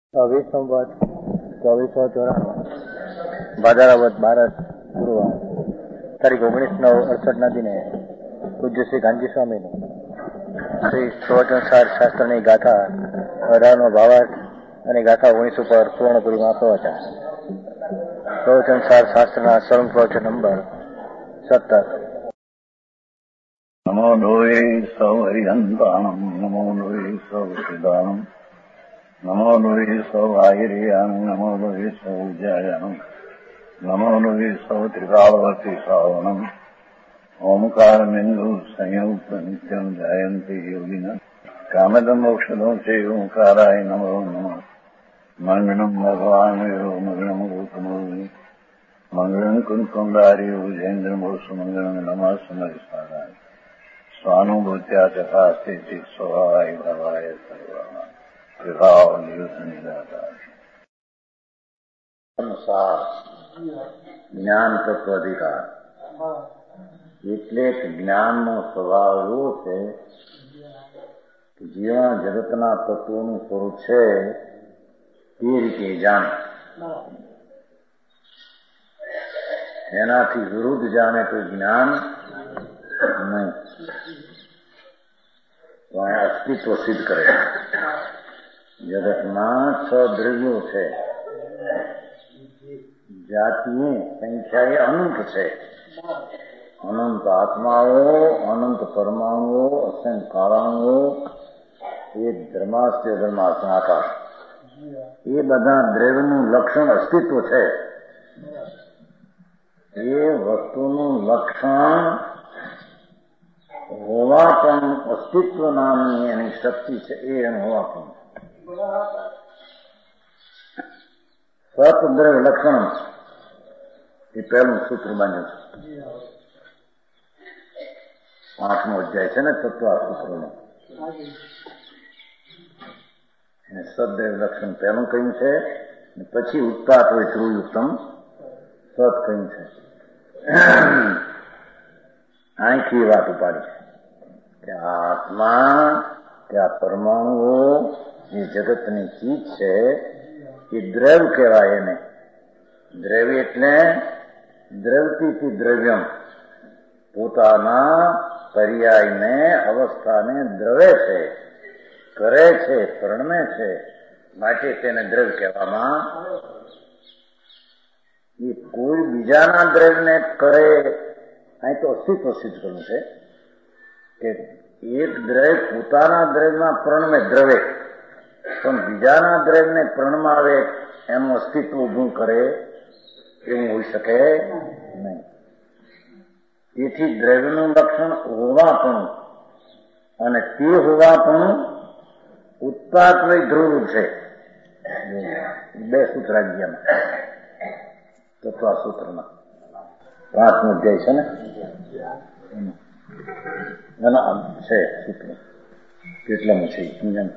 24 संवत 2494 ભાદરવદ 12 ગુરુવાર તારીખ 19/9/68 દિને પૂજ્ય શ્રી ગાંધી સ્વામીનું શ્રી પ્રવચનસાર શાસ્ત્રની ગાથા 18નો ભાવાર્થ અને ગાથા 19 ઉપર પૂર્ણ ગુરુમાં પ્રવચન. પ્રવચનસાર શાસ્ત્રના સરળ પ્રવચન નંબર 17. નમો લોહે સૌ હરિહંતાણમ નમો લોહે સૌ સિદ્ધાણમ નમો લોહે સૌ આહિર્યાણમ નમો લોહે સૌ જયાણમ નમો લોહે સૌ ત્રિકાળવતી શ્રાવણમ ઓમકારમિંદુ સંયુક્ત નિત્યમ જયંતિ યોગિના કામદમ મોક્ષદો છે ઓંકારાય નમો નમઃ. મંગળમ ભગવાન મંગળમ ગૌતમોની મંગળમ કુંકુંડારી ઉજેન્દ્રમો સુમંગળમ નમઃ સમરિસારાય સ્વાનુભૂત્યા ચકાસ્તે સ્વભાવાય ભવાય સર્વા વિભાવ નિયુદ્ધ નિરાકાર. અનુસાર જ્ઞાન તત્વ અધિકાર એટલે જ્ઞાનનો સ્વભાવ એવો છે કે જીવન જગતના તત્વોનું સ્વરૂપ છે તે રીતે જાણે, એનાથી વિરુદ્ધ જાણે તો જ્ઞાન નહીં. તો આ અસ્તિત્વ સિદ્ધ કરે. જગતમાં 6 દ્રવ્યો છે, જાતિએ સંખ્યાએ અનંત છે. અનંત આત્માઓ, અનંત પરમાણુઓ, અસંખ્ય કાળાંગો, એક ધર્માસ્ત્ય ધર્માસનાકાર, એ બધા દ્રવ્યનું લક્ષણ અસ્તિત્વ છે. એ વસ્તુનું લક્ષણ હોવા પણ અસ્તિત્વ નામની એની શક્તિ છે, એ એનું હોવા પણ સતદ્રવ્ય લક્ષણ એ પહેલું સૂત્ર બાંધ્યું છે. 8મો અધ્યાય છે ને તત્વસૂત્રનો. એને સદદ્રવ્ય લક્ષણ પહેલું કહ્યું છે, પછી ઉત્પાદ હોય ધ્રુવયુક્તમ સત કહ્યું છે. અહીંથી વાત ઉપાડી છે કે આ આત્મા કે આ પરમાણુઓ જે જગતની ચીજ છે એ દ્રવ્ય કહેવાય. એને દ્રવ્ય એટલે દ્રવતીથી દ્રવ્યમ, પોતાના પર્યાયને અવસ્થાને દ્રવે છે, કરે છે, પરણમે છે, માટે તેને દ્રવ્ય કહેવામાં. એ કોઈ બીજાના દ્રવ્યને કરે, અહીં તો અસ્તિત્વ સિદ્ધ કરવું છે કે એક દ્રવ્ય પોતાના દ્રવ્યમાં પ્રણમે દ્રવે, પણ બીજાના દ્રવ્યને પ્રણમાવે એનું અસ્તિત્વ ઊભું કરે એવું હોઈ શકે નહીં. તેથી દ્રવ્યનું લક્ષણ હોવાપણું અને તે હોવાપણું ઉત્પાદ વય ધ્રુવ છે. 2 સૂત્ર અગિયારમાં તત્વસૂત્રમાં 5મો અધ્યાય છે ને એના છે સૂત્ર. કેટલામાં છે સમજાને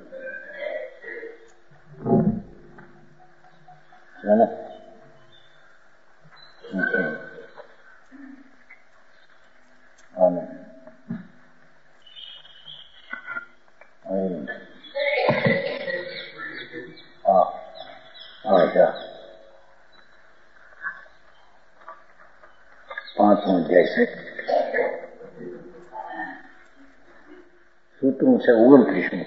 પાંચમો અધ્યાય છે. સૂત્રું છે 29.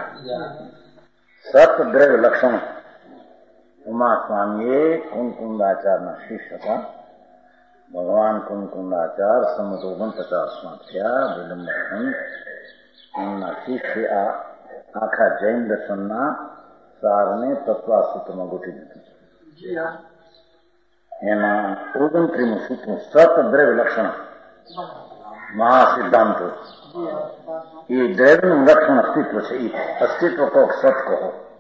સતદ્રવ્ય લક્ષણ. ઉમા સ્વામીએ કુંકુંદાચારના શિષ્ય હતા. ભગવાન કુંકુંદાચાર સંમત 49માં થયા. વિલંબન એમના શિષ્ય આ આખા જૈન દર્શનના સારને તત્વસૂત્રમાં ગોઠવી દીધું. એમાં 29મું સૂત્ર સતદ્રવ્ય લક્ષણ મહાસિદ્ધાંતો. એ દ્રવ્યનું લક્ષણ અસ્તિત્વ છે. એ અસ્તિત્વ કહો, સત કહો.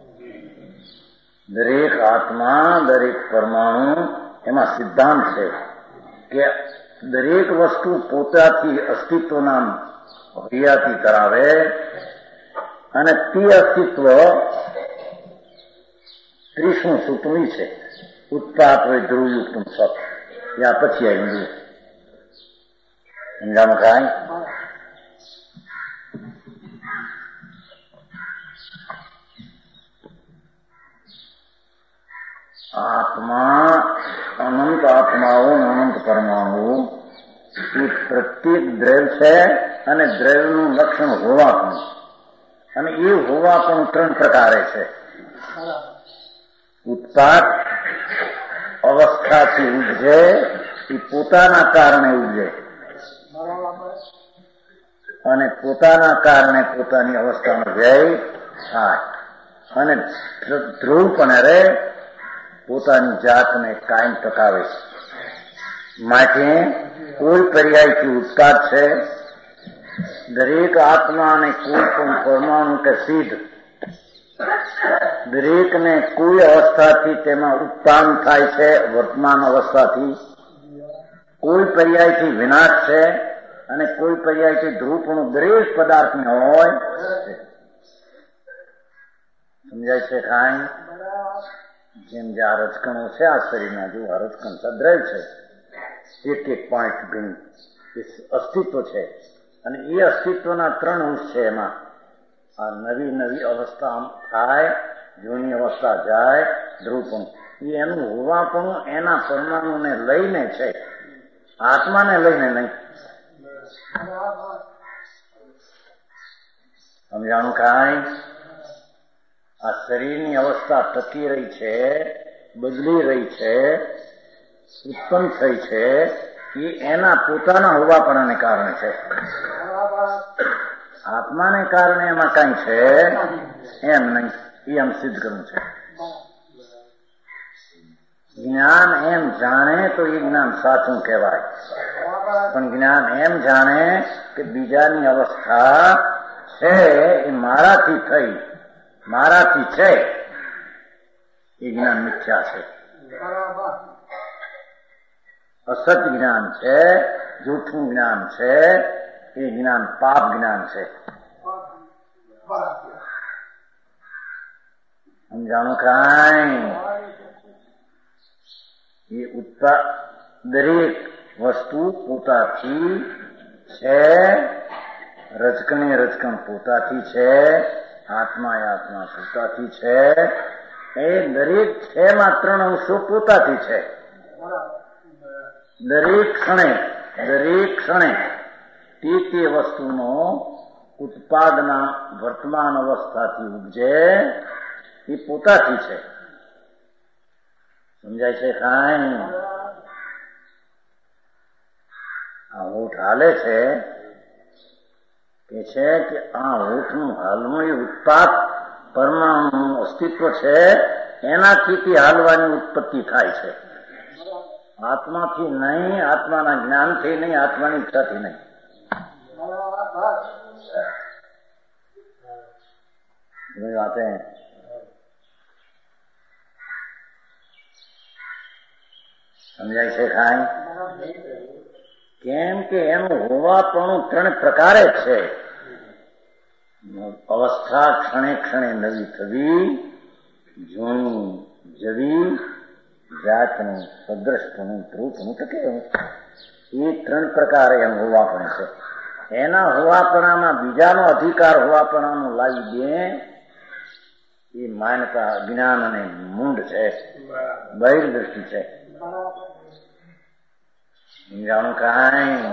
દરેક આત્મા, દરેક પરમાણુ એમાં સિદ્ધાંત છે કે દરેક વસ્તુ પોતાથી અસ્તિત્વના હૈયાથી ધરાવે અને તે અસ્તિત્વ 30મું સૂત્ર છે ઉત્પાદ હોય ધ્રુવયુક્ત સત. ત્યાં પછી આવી સમજાણું કાંઈ. આત્મા, અનંત આત્માઓ, અનંત પરમાણુ એ પ્રત્યેક દ્રવ્ય છે અને દ્રવ્યનું લક્ષણ હોવા પણ, અને એ હોવા પણ 3 પ્રકારે છે. ઉત્પાદ અવસ્થાથી ઉપજે, એ પોતાના કારણે ઉપજે, અને પોતાના કારણે પોતાની અવસ્થાનો વ્યય થાય, અને ધ્રુવપણે રહે, પોતાની જાતને કાયમ ટકાવે છે. માટે કોઈ પર્યાયથી ઉત્પાદ છે. દરેક આત્મા અને કોઈ પણ પરમાણુ કે સિદ્ધ દરેકને કોઈ અવસ્થાથી તેમાં ઉત્પાદન થાય છે. વર્તમાન અવસ્થાથી કોઈ પર્યાયથી વિનાશ છે અને કોઈ પર્યાયથી ધ્રુવપણું દરેક પદાર્થને હોય. સમજાય છે કાંઈ? જેમ જે આ રજકણો છે આ શરીરના, જો આ રજકણ સદ્રવ છે, એક પોઈન્ટ ગણું અસ્તિત્વ છે, અને એ અસ્તિત્વના 3 અંશ છે. એમાં આ નવી અવસ્થા થાય, જૂની અવસ્થા જાય, ધ્રુવપણું એ એનું હોવાપણું એના પરમાણુને લઈને છે, આત્માને લઈને નહીં. સમજાણું કાંઈ? આ શરીરની અવસ્થા ટકી રહી છે, બદલી રહી છે, ઉત્પન્ન થઈ છે, એ એના પોતાના હોવાપણાને કારણે છે. આત્માને કારણે એમાં કઈ છે એમ નહીં. એ આમ સિદ્ધ કરવું છે. જ્ઞાન એમ જાણે તો એ જ્ઞાન સાચું કહેવાય, પણ જ્ઞાન એમ જાણે કે બીજાની અવસ્થા છે એ મારાથી થઈ, મારાથી છે, એ જ્ઞાન મિથ્યા છે, અસત્ય જ્ઞાન છે, જૂઠું જ્ઞાન છે, એ જ્ઞાન પાપ જ્ઞાન છે. સમજાણું કાંઈ? એ દરેક વસ્તુ પોતાથી છે, રજકણ પોતાથી છે, આત્મા એ આત્મા પોતાથી છે. એ દરેક છે માં 3 અંશો પોતાથી છે. દરેક ક્ષણે તે વસ્તુનો ઉત્પાદના વર્તમાન અવસ્થાથી ઉપજે, એ પોતાથી છે. સમજાય છે કાંઈ? આ હોઠ હાલે છે કે આ હોઠનું હાલનું એ ઉત્પાદ પરમાણુનું અસ્તિત્વ છે, એનાથી તે હાલવાની ઉત્પત્તિ થાય છે. આત્માથી નહીં, આત્માના જ્ઞાનથી નહીં, આત્માની ઈચ્છાથી નહીં. વાતે સમજાય છે કાંઈ? કેમ કે એનું હોવાપણું 3 પ્રકારે છે. અવસ્થા ક્ષણે નવી થવી, જૂની જવી, જાતનું સદ્રષ્ટનું ધ્રુવપણું ટકે, એ 3 પ્રકારે એમ હોવાપણ છે. એના હોવાપણામાં બીજાનો અધિકાર હોવાપણાનું લાવી દે, એ માન્યતા જ્ઞાન અને મૂંડ છે, બહિર્દૃષ્ટિ છે. સમજાણું કાંઈ?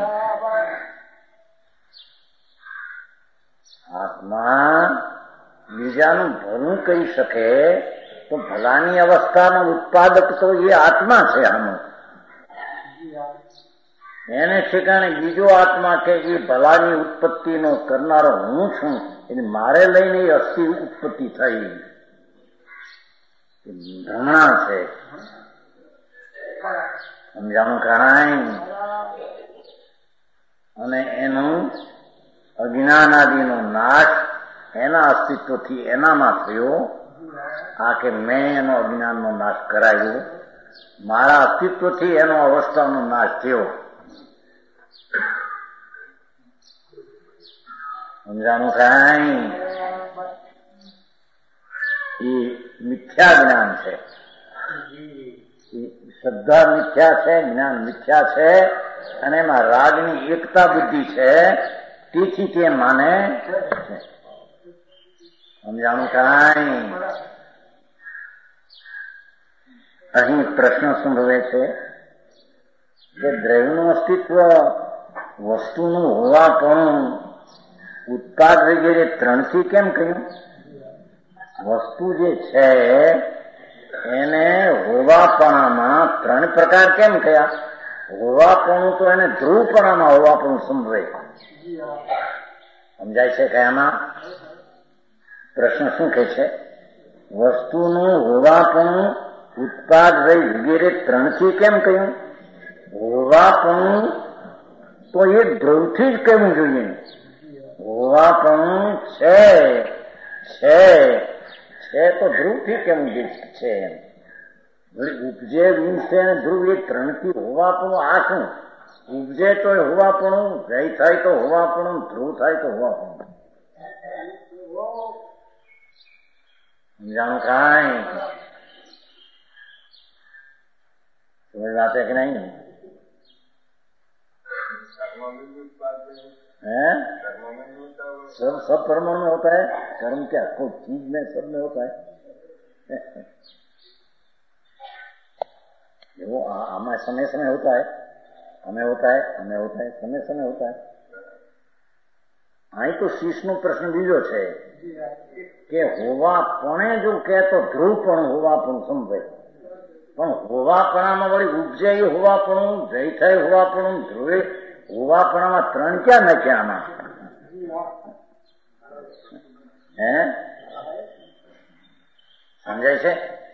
આત્મા બીજાનું ભલું કહી શકે તો ભલાની અવસ્થાનો ઉત્પાદક તો એ આત્મા છે. આનું એને ઠેકાણે બીજો આત્મા કે એ ભલાની ઉત્પત્તિનો કરનારો હું છું, એટલે મારે લઈને એ અસ્થિ ઉત્પત્તિ થઈ, ભ્રમણા છે. સમજાણું કાંઈ? અને એનું અજ્ઞાનાદિનો નાશ એના અસ્તિત્વથી એનામાં થયો. આ કે મેં એનો અજ્ઞાનનો નાશ કરાયો, મારા અસ્તિત્વથી એનો અવસ્થાનો નાશ થયો. સમજાણું કાંઈ? એ મિથ્યા જ્ઞાન છે. શ્રદ્ધા મિથ્યા છે, જ્ઞાન મિથ્યા છે, અને એમાં રાગની એકતા બુદ્ધિ છે, તેથી તે માને છે. સમજાણું કાંઈ? અહીં પ્રશ્ન સંભવે છે કે દ્રવ્યનું અસ્તિત્વ, વસ્તુનું હોવાપણું, ઉત્પાદ વગેરે ત્રણથી કેમ કહ્યું? વસ્તુ જે છે એને હોવાપણામાં ત્રણ પ્રકાર કેમ કયા? હોવાપણું તો એને ધ્રુવપણામાં હોવાપણું સંભવે. સમજાય છે કયામાં? પ્રશ્ન શું કહે છે? વસ્તુનું હોવાપણું, ઉત્પાદ વગેરે ત્રણથી કેમ કહ્યું? હોવાપણું તો એ ધ્રુવથી જ કહેવું જોઈએ. હોવાપણું છે તો ધ્રુવથી કેવું છે? ઉપજે, વિંશે અને ધ્રુવ એ ત્રણથી હોવાપણું આ શું? ઉપજે તો હોવાપણું, વ્યય થાય તો હોવાપણું, ધ્રુવ થાય તો હોવાપણું. સમજાણું કાંઈ? समझ आते कि नहीं? है? सब परमाणु में होता है। कर्म क्या कोई चीज में, सब में होता है। वो हमें समय समय होता है, हमें होता है, समय समय होता है। અહીં તો શીશનો પ્રશ્ન બીજો છે કે હોવાપણે જો કહે તો ધ્રુવપણું હોવાપણું સમજાય, પણ હોવાપણામાં વળી ઉપજે એ હોવાપણું, જય થાય હોવાપણું, ધ્રુવે હોવાપણામાં ત્રણ ક્યાં નાખ્યા આમાં? હે? સમજાય છે?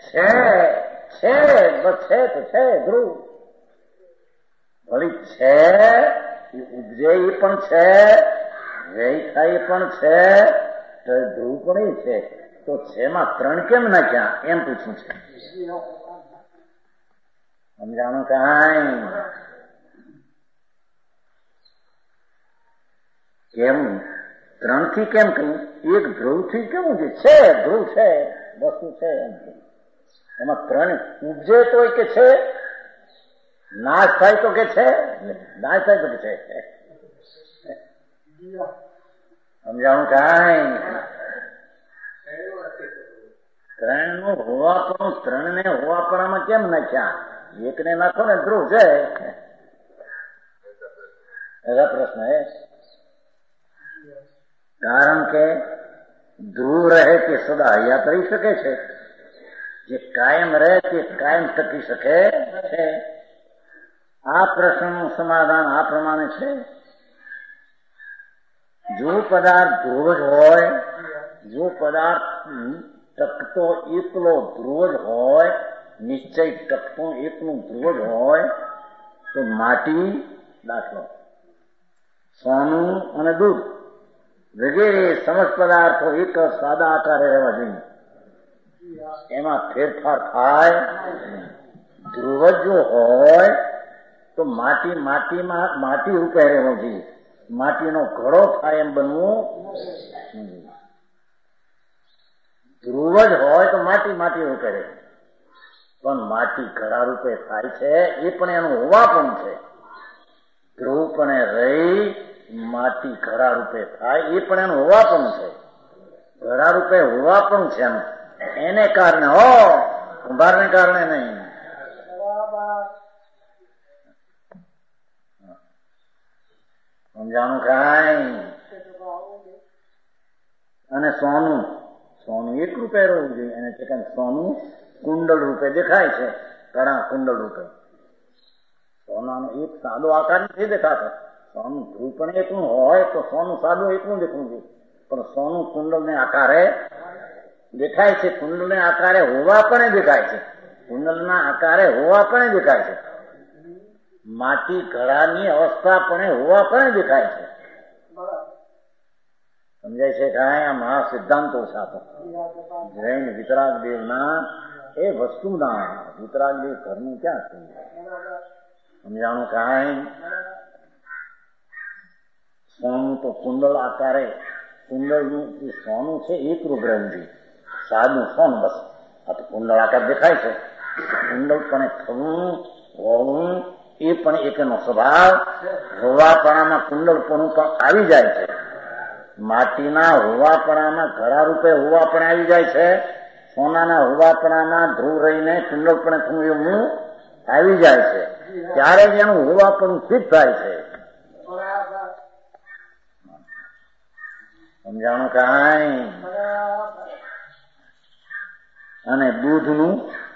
બસ છે તો છે ધ્રુવ. વળી છે ઉપજે એ પણ છે, વ્યય થાય પણ છે, ધ્રુવ પણ એ છે. તો છેમાં ત્રણ કેમ નાખ્યા એમ પૂછવું છે. સમજાણું કાંઈ? કેમ ત્રણથી કેમ કહ્યું? એક ધ્રુવથી કેવું છે? ધ્રુવ છે, વસ્તુ છે એમ. એમાં ત્રણ ઉપજે તો કે છે, નાશ થાય તો કે છે, નાશ થાય તો કે છે. સમજાણું કાંઈ? ત્રણનું હોવાપણું, ત્રણને હોવાપણામાં કેમ નાખ્યા? એકને નાખો ને ધ્રુવ છે. એવા પ્રશ્ન હે. કારણ કે ધ્રુવ રહે તે સદા હૈયા કરી શકે છે, જે કાયમ રહે તે કાયમ ટકી શકે છે. આ પ્રશ્નનું સમાધાન આ પ્રમાણે છે. જો પદાર્થ ધ્રુવ જ હોય, જો પદાર્થ ટકતો એકલો ધ્રુવ જ હોય, નિશ્ચય ટકતો એકલું ધ્રુવ જ હોય, તો માટી, દાખલો સોનું અને દૂધ વગેરે સમસ્ત પદાર્થો એક સાદા આકારે રહેવા જોઈએ. એમાં ફેરફાર થાય. ધ્રુવ જો હોય તો માટી રૂપે રહેવું જોઈએ. માટીનો ઘડો થાય એમ બનવું. ધ્રુવ જ હોય તો માટી રૂપે રહે, પણ માટી ઘડા રૂપે થાય છે એ પણ એનું હોવાપણું છે. ધ્રુવ પણ રહી માટી ઘડા રૂપે થાય એ પણ એનું હોવાપણું છે. ઘડા રૂપે હોવાપણું છે એનું, એને કારણે કુંભારને કારણે નહીં. સમજાણું કાંઈ? અને સોનું એક રૂપે રહેવું જોઈએ. એને સોનું કુંડળ રૂપે દેખાય છે, ઘણા કુંડળ રૂપે. સોનાનો એક સાદો આકાર નથી દેખાતો. સોનું ધ્રુવ પણ એકલું હોય તો સોનું સાદું એકલું દેખવું જોઈએ, પણ સોનું કુંડળને આકારે દેખાય છે. કુંડળને આકારે હોવા પણ દેખાય છે. કુંડળના આકારે હોવા પણ દેખાય છે. માટી ઘડાની અવસ્થા પણ હોવા પણ દેખાય છે. સમજાય છે કાંઈ? આ મહા સિદ્ધાંતો સાથે જૈન વિતરાગદેવના એ વસ્તુના વિતરાગદેવ ઘરનું ક્યાં છે? સમજાણું કાંઈ? સોનું તો કુંડળ આકારે, કુંડળનું જે સોનું છે એકરૂપ રહેવું જોઈએ, સાદું સોનું બસ. આ તો કુંડળ આકાર દેખાય છે. કુંડળ પણ થવું હોવું એ પણ એકનો સ્વભાવ. હોવાપણામાં કુંડળપણું પણ આવી જાય છે. માટીના હોવાપણામાં ઘડા રૂપે હોવા પણ આવી જાય છે. સોનાના હોવાપણામાં ધ્રુવ રહીને ચુંડકપણે થયું આવી જાય છે, ત્યારે જ એનું હોવાપણું સિદ્ધ થાય છે. સમજાણું કાંઈ? અને દૂધનું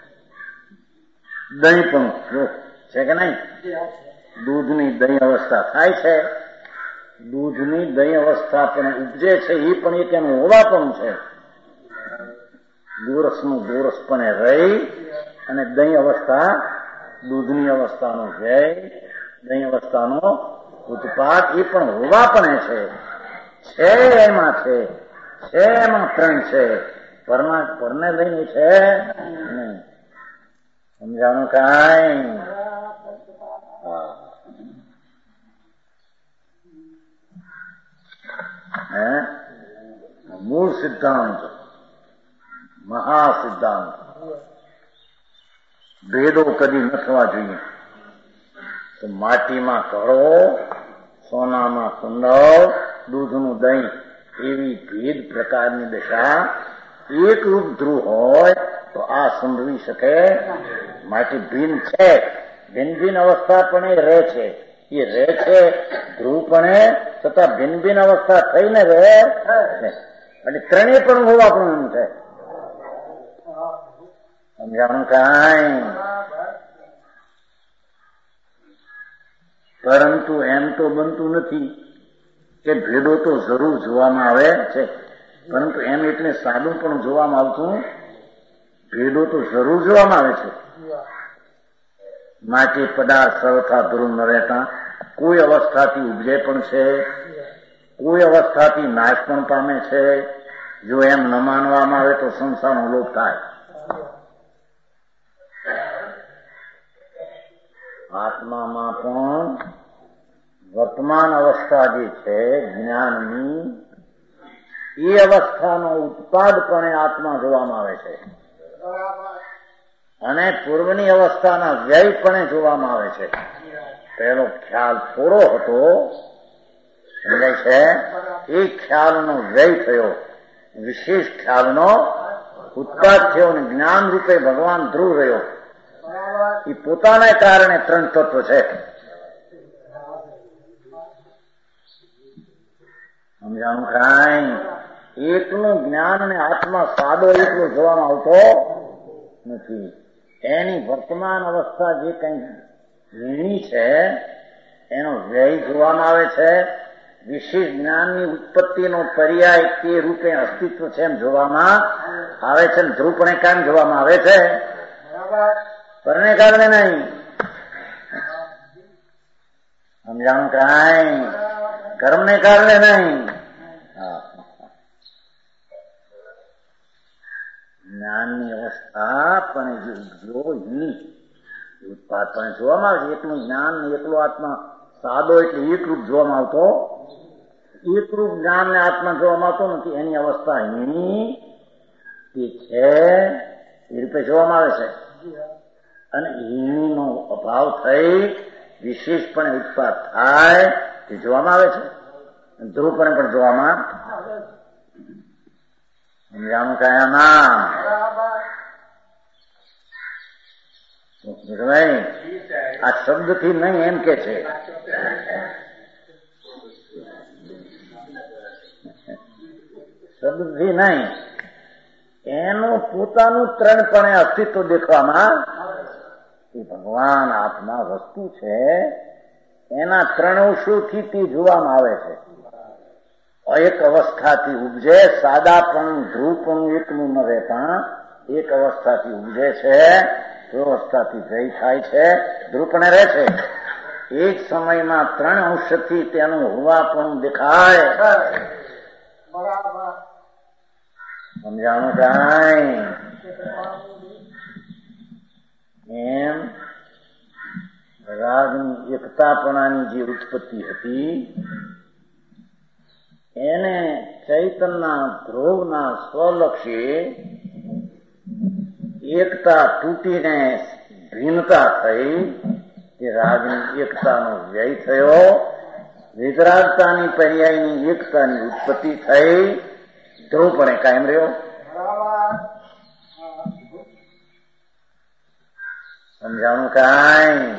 દહીં પણ છે કે નહીં? દૂધની દહીં અવસ્થા થાય છે. દૂધની દહીં અવસ્થા પણ ઉપજે છે, એ પણ એક એનું હોવાપણું છે. ગોરસનું ગોરસપણે રહી અને દહીં અવસ્થા, દૂધની અવસ્થાનો જય, દહીં અવસ્થાનો ઉત્પાદ, એ પણ હોવાપણે છે. એમાં છે એમાં ત્રણ છે, પરને લઈને છે નહીં. સમજાણું કાંઈ? મૂળ સિદ્ધાંત, મહાસિદ્ધાંત. ભેદો કદી ન થવા જોઈએ. તો માટીમાં ઘડો, સોનામાં કુંડળ, દૂધનું દહીં, એવી ભેદ પ્રકારની દશા એકરૂપ ધ્રુવ હોય તો આ સંભવી શકે. માટી ભિન્ન છે, ભિન્ન ભિન્ન અવસ્થા પણ એ રહે છે, ધ્રુવ પણ છતાં ભિન્ન ભિન્ન અવસ્થા થઈને રહે છે. એટલે ત્રણેય પણ હોવાપણું છે. સમજાણું કાંઈ? પરંતુ એમ તો બનતું નથી કે ભેદો તો જરૂર જોવામાં આવે છે, પરંતુ એમ એટલે સાદું પણ જોવામાં આવતું. ભેદો તો જરૂર જોવામાં આવે છે. માટે પદાર્થ સર્વથા ધ્રુવ ન રહેતા કોઈ અવસ્થાથી ઉપજે પણ છે, કોઈ અવસ્થાથી નાશ પણ પામે છે. જો એમ ન માનવામાં આવે તો સંસારનો લોપ થાય. આત્મામાં પણ વર્તમાન અવસ્થા જે છે જ્ઞાનની, એ અવસ્થાનો ઉત્પાદપણે આત્મા જોવામાં આવે છે, અને પૂર્વની અવસ્થાના વ્યયપણે જોવામાં આવે છે. પહેલો ખ્યાલ થોડો હતો, સમજાય છે? એ ખ્યાલનો વ્યય થયો, વિશેષ ખ્યાલનો ઉત્પાદ થયો, અને જ્ઞાન રૂપે ભગવાન ધ્રુવ રહ્યો. એ પોતાના કારણે ત્રણ તત્વ છે. સમજાણું કાંઈ? એકનું જ્ઞાન અને આત્મા સાદો એકલો જોવામાં આવતો નથી. એની વર્તમાન અવસ્થા જે કંઈ વીણી છે એનો વ્યય જોવામાં આવે છે. વિશેષ જ્ઞાનની ઉત્પત્તિનો પર્યાય તે રૂપે અસ્તિત્વ છે એમ જોવામાં આવે છે. ધ્રુવપણે કામ જોવામાં આવે છે, પરને કારણે નહીં. સમજાણું કાંઈ? કર્મને કારણે નહીં. જ્ઞાનની અવસ્થા પણ જે ઉપજો એની ઉત્પાદ પણ જોવામાં આવે છે. એકલું જ્ઞાન ને એકલો આત્મા સાદો એટલે એકરૂપ જોવામાં આવતો, એકરૂપ જ્ઞાન ને આત્મા જોવામાં આવતો નથી. એની અવસ્થા હીણી તે છે એ રૂપે જોવામાં આવે છે, અને હીણીનો અભાવ થઈ વિશેષપણે ઉત્પાદ થાય તે જોવામાં આવે છે. ધ્રુવપણે પણ જોવામાં. સમજાણું કયા ના? આ શબ્દથી નહીં એમ કે છે. શબ્દથી નહીં, એનું પોતાનું ત્રણપણે અસ્તિત્વ દેખવામાં. એ ભગવાન આત્મા વસ્તુ છે, એના ત્રણ અંશોથી તે જોવામાં આવે છે. એક અવસ્થાથી ઉપજે, સાદાપણું ધ્રુવપણું એકનું ન રહેતા એક અવસ્થાથી ઉપજે છે, તે અવસ્થાથી જય થાય છે, ધ્રુવપણે રહે છે. એક સમયમાં ત્રણ અંશથી તેનું હોવાપણું દેખાય. સમજાણું કાંઈ? એમ રાગની એકતાપણાની જે ઉત્પત્તિ હતી એને ચૈતનના ધ્રુવના સ્વલક્ષી એકતા તૂટીને ભિન્નતા થઈ, તે રાગની એકતાનો વ્યય થયો. વિતરાગતાની પર્યાયની એકતાની ઉત્પત્તિ થઈ, ધ્રુવપણે કાયમ રહ્યો. સમજાણું કાંઈ?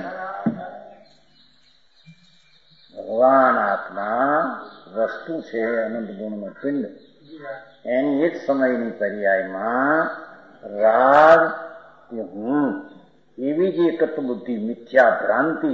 ભગવાન આત્મા વસ્તુ છે, અનંત ગુણનો પિંડ. એની એક સમયની પર્યાયમાં રાગ કે હું એવી જે એકત્વ બુદ્ધિ, મિથ્યા ભ્રાંતિ,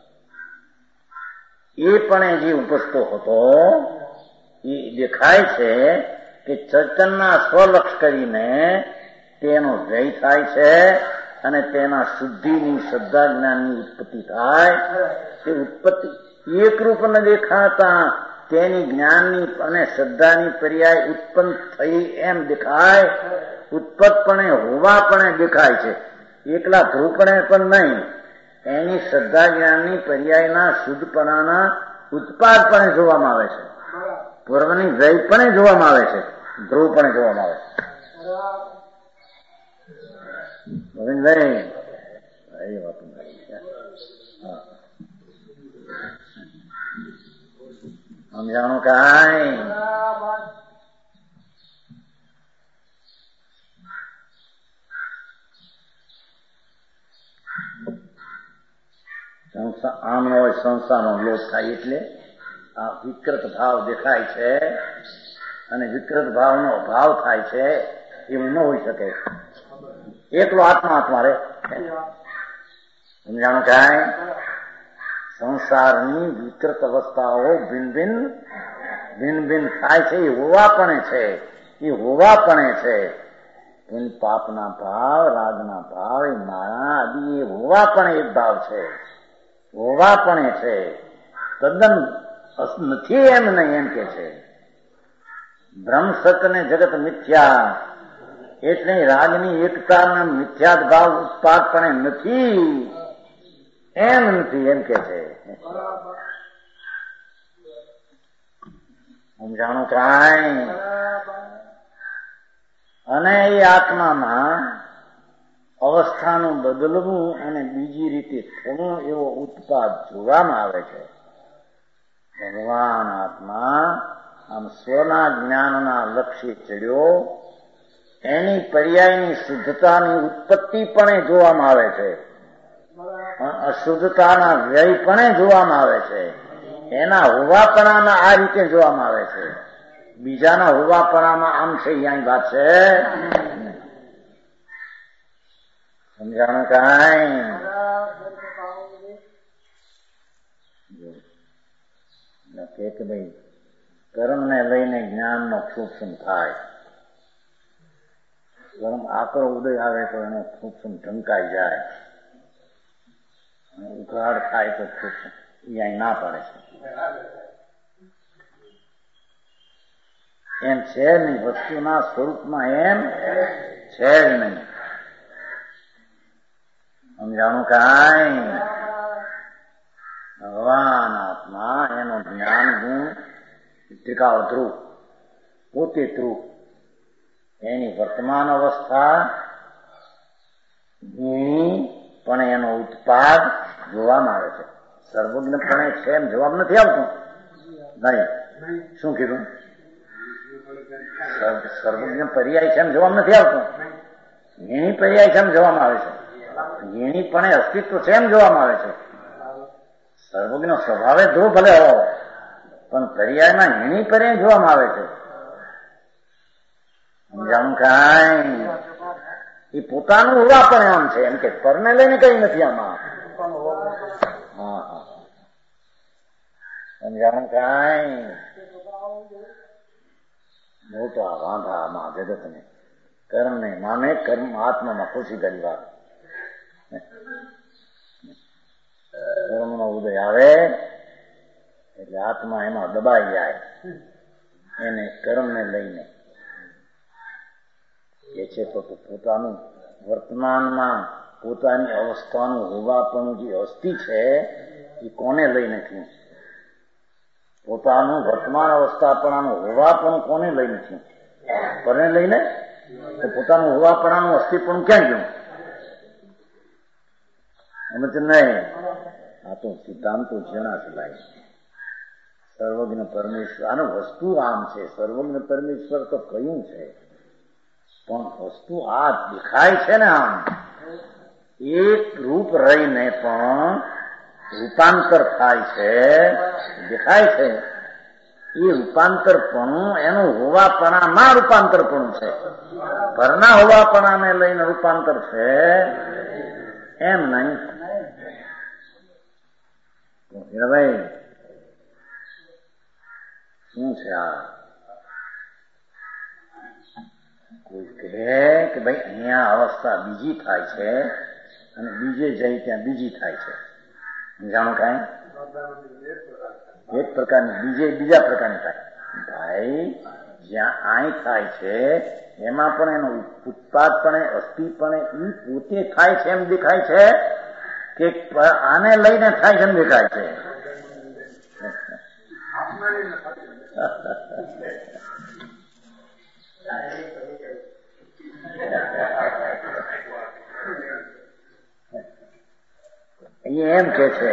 એ પણ જે ઉપજતો હતો એ દેખાય છે કે ચૈતનના સ્વલક્ષ કરીને તેનો વ્યય થાય છે અને તેના શુદ્ધિની, શ્રદ્ધા જ્ઞાનની ઉત્પત્તિ થાય. તે ઉત્પત્તિ એકરૂપ ન દેખાતા તેની જ્ઞાનની અને શ્રદ્ધાની પર્યાય ઉત્પન્ન થઈ એમ દેખાય. ઉત્પત્તપણે હોવાપણે દેખાય છે, એકલા ધ્રુવપણે પણ નહીં. એની શ્રદ્ધા જ્ઞાનની પર્યાયના શુદ્ધપણાના ઉત્પાદપણે જોવામાં આવે છે, પૂર્વની વ્યયપણે જોવામાં આવે છે, ધ્રુવપણે જોવામાં આવે છે. ગોવિંદભાઈ એ વાત સમજાણું કાંઈ? આમ હોય સંસ્થાનો લોપ થાય એટલે આ વિકૃત ભાવ દેખાય છે અને વિકૃત ભાવનો અભાવ થાય છે, એવું ન હોઈ શકે. એકલો આત્મા આત્મા રે. સમજાણું કાંઈ? સંસારની વિકૃત અવસ્થાઓ ભિન્ન ભિન્ન થાય છે, એ હોવાપણે છે, એ હોવાપણે છે. પાપના ભાવ, રાગના ભાવ, એ માયા આદિ એ હોવાપણે એક ભાવ છે, હોવાપણે છે. તદ્દન નથી એમ નહીં, એમ કે છે. બ્રહ્મ સત્ય ને જગત મિથ્યા, એટલે રાગની એકતાના મિથ્યાત ભાવ ઉત્પાદપણે નથી, એમ નથી, એમ કે છે. સમજાણું કાંઈ? અને એ આત્મામાં અવસ્થાનું બદલવું અને બીજી રીતે થવું એવો ઉત્પાદ જોવામાં આવે છે. ભગવાન આત્મા આમ સ્વના જ્ઞાનના લક્ષ્ય ચડ્યો, એની પર્યાયની શુદ્ધતાની ઉત્પત્તિ પણ જોવામાં આવે છે, અશુદ્ધતાના વ્યય પણ જોવામાં આવે છે. એના હોવાપણાના આ રીતે જોવામાં આવે છે. બીજાના હોવાપણામાં આમ છે, અહીંયા વાત છે. સમજાણું કાંઈ? કે ભાઈ કર્મને લઈને જ્ઞાનનો સૂક્ષ્મ થાય. કર્મ આકરો ઉદય આવે તો એનો સૂક્ષ્મ ઢંકાઈ જાય, ઉઘાડ થાય તો સૂક્ષ્મ અહીંયા ના પડે છે. એમ છે નહીં, વસ્તુના સ્વરૂપમાં એમ છે જ નહીં. સમજાણું કાંઈ? ભગવાન આત્મા એનો જ્ઞાન ગુણ ત્રિકાળ ધ્રુવ, પોતે ધ્રુવ, એની વર્તમાન અવસ્થા પણ એનો ઉત્પાદ જોવામાં આવે છે. સર્વજ્ઞપણે છે એમ જવાબ નથી આવતો. નહીં, શું કીધું? સર્વજ્ઞ પર્યાય છે એમ જવાબ નથી આવતો. એની પર્યાય છે એમ જોવામાં આવે છે. એની પણ અસ્તિત્વ છે એમ જોવામાં આવે છે. સર્વજ્ઞ સ્વભાવે ધ્રુવ ભલે હો, પણ પર્યાયમાં એની પર્યાય જોવામાં આવે છે. સમજાણું કાંઈ? એ પોતાનું હોવા પણ આમ છે, એમ કે પરને લઈને કઈ નથી આમાં. હા હા, સમજાણું કાંઈ? મોટા વાંધા આમાં જગતને. કર્મને માને, કર્મ આત્મામાં ખુશી કરી વાત. કર્મનો ઉદય આવે એટલે આત્મા એમાં દબાઈ જાય, એને કર્મને લઈને એ છે તો પોતાનું વર્તમાનમાં પોતાની અવસ્થાનું હોવાપણું જે અસ્થિ છે એ કોને લઈને થયું? પોતાનું વર્તમાન અવસ્થાપણાનું હોવાપણું કોને લઈને થયું? પરને લઈને? તો પોતાનું હોવાપણાનું અસ્થિપણું ક્યાં ગયું? એમ જ નહીં. આ તો સિદ્ધાંતો જણા ચલાય. સર્વજ્ઞ પરમેશ્વર, આનો વસ્તુ આમ છે. સર્વજ્ઞ પરમેશ્વર તો કયું છે, પણ વસ્તુ આ દેખાય છે ને આમ. એક રૂપ રહીને પણ રૂપાંતર થાય છે, દેખાય છે. એ રૂપાંતરપણું એનું હોવાપણામાં રૂપાંતરપણું છે. પરના હોવાપણાને લઈને રૂપાંતર છે એમ નહીં. ભાઈ શું છે આ? કોઈ કહે કે ભાઈ અહીંયા અવસ્થા બીજી થાય છે અને બીજે જઈ ત્યાં બીજી થાય છે. જાણો કાંઈ એક પ્રકારની બીજા પ્રકારની થાય. ભાઈ જ્યાં અહીં થાય છે એમાં પણ એનો ઉત્પાદપણે અસ્થિપણે એ પોતે થાય છે એમ દેખાય છે કે આને લઈને થાય છે એમ દેખાય છે? એમ કે છે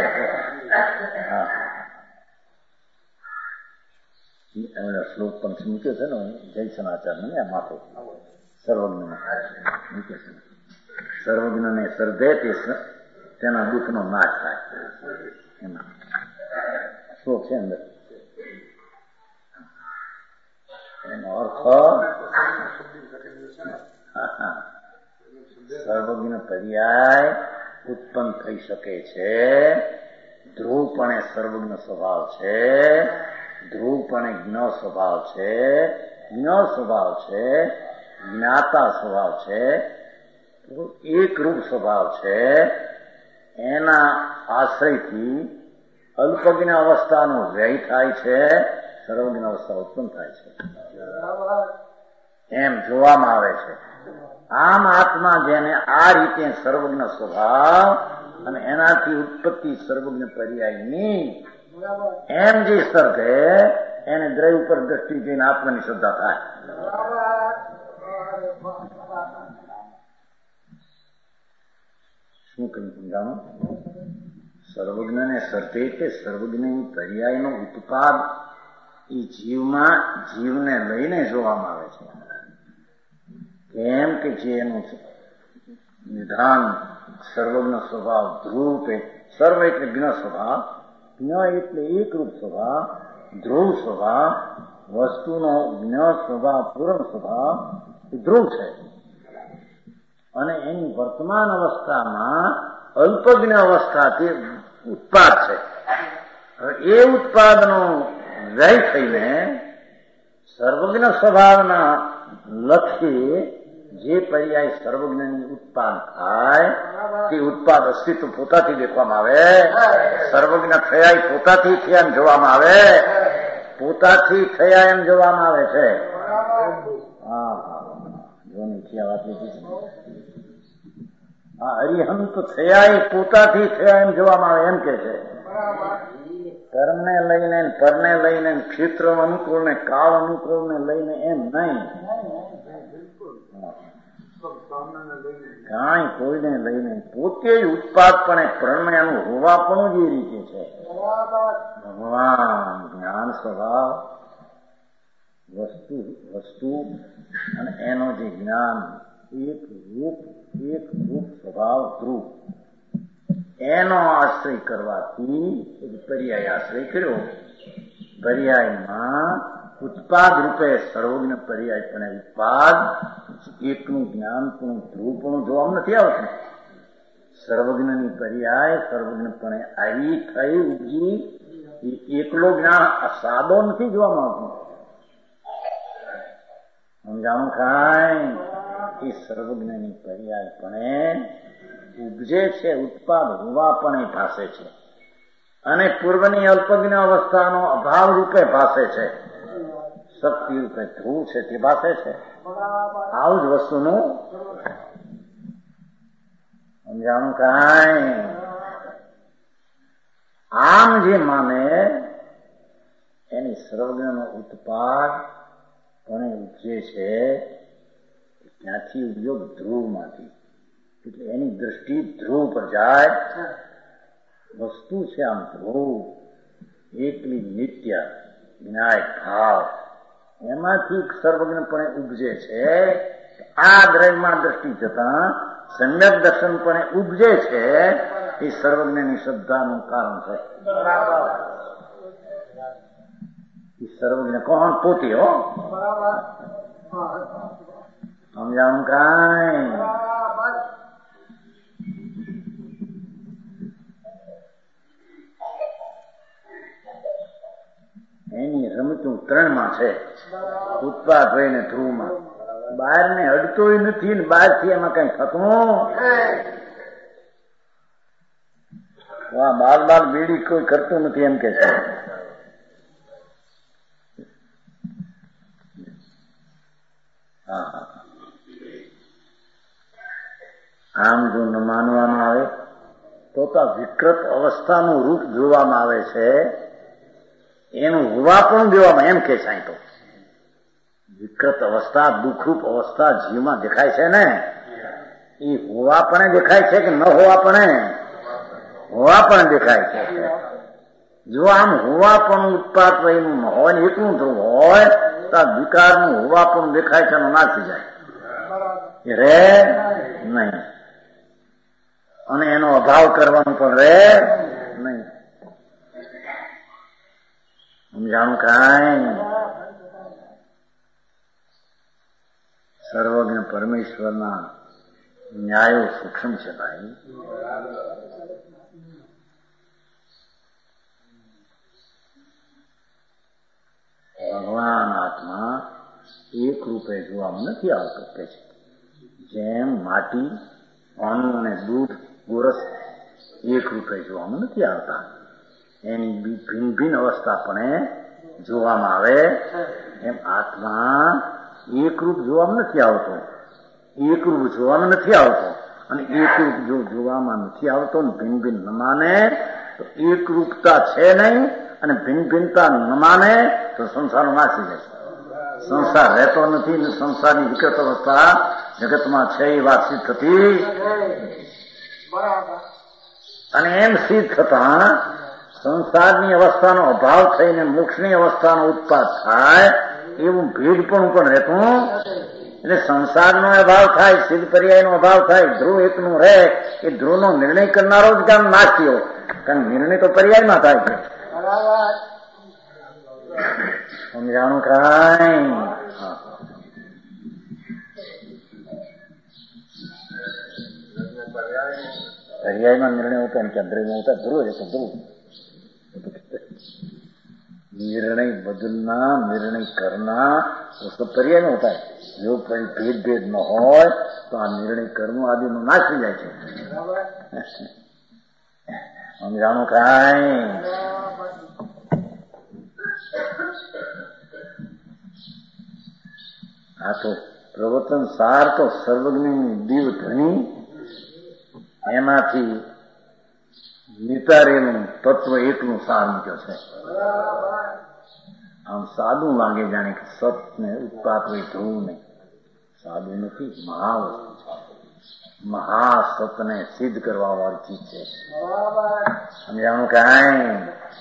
શ્લોક પણ મૂક્યો છે ને જય સનાચાર્ય ને માથે સર્વજ્ઞ મૂકે છે. સર્વજ્ઞને સર્વે તેના દુઃખનો નાશ થાય એમાં શ્લોક છે અંદર. એનો અર્થ સર્વજ્ઞ પર્યાય ઉત્પન્ન થઈ શકે છે. ધ્રુવપણે સર્વજ્ઞ સ્વભાવ છે, ધ્રુવપણે જ્ઞ સ્વભાવ છે, જ્ઞ સ્વભાવ છે, જ્ઞાતા સ્વભાવ છે, એક રૂપ સ્વભાવ છે. એના આશ્રયથી અલ્પજ્ઞ અવસ્થાનો વ્યય થાય છે, સર્વજ્ઞ અવસ્થા ઉત્પન્ન થાય છે એમ જોવામાં આવે છે. આમ આત્મા જેને આ રીતે સર્વજ્ઞ સ્વભાવ અને એનાથી ઉત્પત્તિ સર્વજ્ઞ પર્યાયની એમ જે સર્ગે એને દ્રવ્ય ઉપર દ્રષ્ટિ જઈને આત્માની શ્રદ્ધા થાય. શું કહ્યું સમજાણો? સર્વજ્ઞને સર્જે તે સર્વજ્ઞની પર્યાયનો ઉત્પાદ એ જીવને લઈને જોવામાં આવે છે. કેમ કે જે એનું નિધાન સર્વજ્ઞ સ્વભાવ ધ્રુવ છે. સર્વ એટલે જ્ઞ સ્વભાવ, જ્ઞ એટલે એકરૂપ સ્વભાવ, ધ્રુવ સ્વભાવ, વસ્તુનો જ્ઞ સ્વભાવ પૂર્ણ સ્વભાવ એ ધ્રુવ છે. અને એની વર્તમાન અવસ્થામાં અલ્પજ્ઞ અવસ્થાથી ઉત્પાદ છે. એ ઉત્પાદનો વ્યય થઈને સર્વજ્ઞ સ્વભાવના લક્ષ્ય જે પર્યાય સર્વજ્ઞની ઉત્પાદ થાય તે ઉત્પાદ અસ્તિત્વ પોતાથી દેખવામાં આવે. સર્વજ્ઞ થયા પોતાથી થયા એમ જોવામાં આવે, પોતાથી થયા એમ જોવામાં આવે છે. હરિહંત થયા પોતાથી થયા એમ જોવામાં આવે એમ કે છે. કર્મને લઈને પરને લઈને ક્ષેત્ર અનુકૂળ ને કાળ અનુકૂળ ને લઈને એમ નહીં, કાંઈ કોઈને લઈને પોતે ઉત્પાદપણે પ્રણયનું હોવાપણું જ એ રીતે છે. ભગવાન જ્ઞાન સ્વભાવ વસ્તુ અને એનો જે જ્ઞાન એક રૂપ સ્વભાવ ધ્રુવ એનો આશ્રય કરવાથી પર્યાય આશ્રય કર્યો. પર્યાયમાં ઉત્પાદ રૂપે સર્વજ્ઞ પર્યાય પણ ઉત્પાદ એકનું જ્ઞાનપણું ધ્રુવપણું જોવામાં નથી આવતું. સર્વજ્ઞની પર્યાય સર્વજ્ઞપણે આવી થઈ ઉપજી એકલો જ્ઞાન સાદો નથી જોવામાં આવતું. સમજાણું કાંઈ? એ સર્વજ્ઞની પર્યાય પણ ઉપજે છે, ઉત્પાદ હોવા પણ ભાસે છે અને પૂર્વની અલ્પજ્ઞ અવસ્થાનો અભાવ રૂપે ભાસે છે. શક્તિ રૂપે ધ્રુવ છે તે ભાસે છે. આવું જ વસ્તુનું સમજાણું કાંઈ? આમ જે માને એની સર્વજ્ઞનો ઉત્પાદ પણ ઉપજે છે ત્યાંથી ઉપયોગ ધ્રુવમાંથી, એટલે એની દ્રષ્ટિ ધ્રુવ પર જાય. વસ્તુ છે આમ ધ્રુવ એકલી નિત્ય વિનાયક ભાવ એમાંથી સર્વજ્ઞપણે ઉપજે છે. આ દ્રવ્યમાં દ્રષ્ટિ જતા સમ્યક દર્શન પણ ઉપજે છે એ સર્વજ્ઞની શ્રદ્ધાનું કારણ છે. એ સર્વજ્ઞ કોણ? પોતે હો. સમજાણું કાંઈ? એની રમતું ત્રણમાં છે, ઉત્પાદ રહીને ધ્રુવમાં. બહાર ને અડતોય નથી ને બહાર થી એમાં કઈ થતું. બાર બાર બીડી કોઈ કરતું નથી એમ કે છે. આમ જો ન માનવામાં આવે તો વિકૃત અવસ્થાનું રૂપ જોવામાં આવે છે, એનું હોવા પણ જોવામાં એમ કે છે. તો વિકૃત અવસ્થા, દુઃખરૂપ અવસ્થા જીવમાં દેખાય છે ને, એ હોવા પણ દેખાય છે કે ન હોવા પણ? હોવા પણ દેખાય છે. જો આમ હોવા પણ ઉત્પાદ વયનું ન હોય ને એટલું ધ્રુવ હોય તો વિકારનું હોવા પણ દેખાય છે, નાસી જાય રે નહીં, અને એનો અભાવ કરવાનું પણ રે નહીં. સમજાણું કાંઈ? સર્વજ્ઞ પરમેશ્વરના ન્યાયો સૂક્ષ્મ છે ભાઈ. ભગવાન આત્મા એક રૂપે જોવામાં નથી આવતો કે છે. જેમ માટી, પાણી અને દૂધ, ગોરસ એક રૂપે જોવામાં નથી આવતા, એની ભિન્ન ભિન્ન અવસ્થા પણ જોવામાં આવે, એમ આત્મા એકરૂપ જોવામાં નથી આવતો. એકરૂપ જોવામાં નથી આવતો, અને એકરૂપ જો જોવામાં નથી આવતો ને ભિન્ન ભિન્ન ન માને તો એકરૂપતા છે નહીં, અને ભિન્ન ભિન્નતા ન માને તો સંસાર નાસી જશે. સંસાર રહેતો નથી ને સંસારની વિકૃત અવસ્થા જગતમાં છે એ વાત સિદ્ધ થતી. અને એમ સિદ્ધ થતા સંસારની અવસ્થાનો અભાવ થઈને મોક્ષની અવસ્થાનો ઉત્પાદ થાય એવું ભેદપણું પણ રહેતું. એટલે સંસારનો અભાવ થાય, સિદ્ધ પર્યાયનો અભાવ થાય, ધ્રુવ એકનું રહે. એ ધ્રુવનો નિર્ણય કરનારો જ કામ નાખ્યો, કારણ નિર્ણય તો પર્યાયમાં થાય છે. સમજાણું કાંઈ? પર્યાયમાં નિર્ણય હોતા ને ચંદ્રમાં હોતા ધ્રુવ છે. ધ્રુવ निर्णय बदलना, निर्णय करना उसको पर्याय में होता है. जो भेद भेद न हो तो आ निर्णय कर्म आदि नो नाश થઈ જાય છે. સમજાણું કાંઈ? આ તો પ્રવચન સાર તો સર્વજ્ઞની દીવ ધણી એમાંથી નિતારેલું તત્વ એકનું સાર મૂક્યો છે. આમ સાદું લાગે જાણે કે સત ને ઉત્પાદ હોય ધ્રુવ ને, સાદું નથી, મહાવસ્તુ છે. મહાસતને સિદ્ધ કરવા વાળી ચીજ છે. સમજાણું કાંઈ?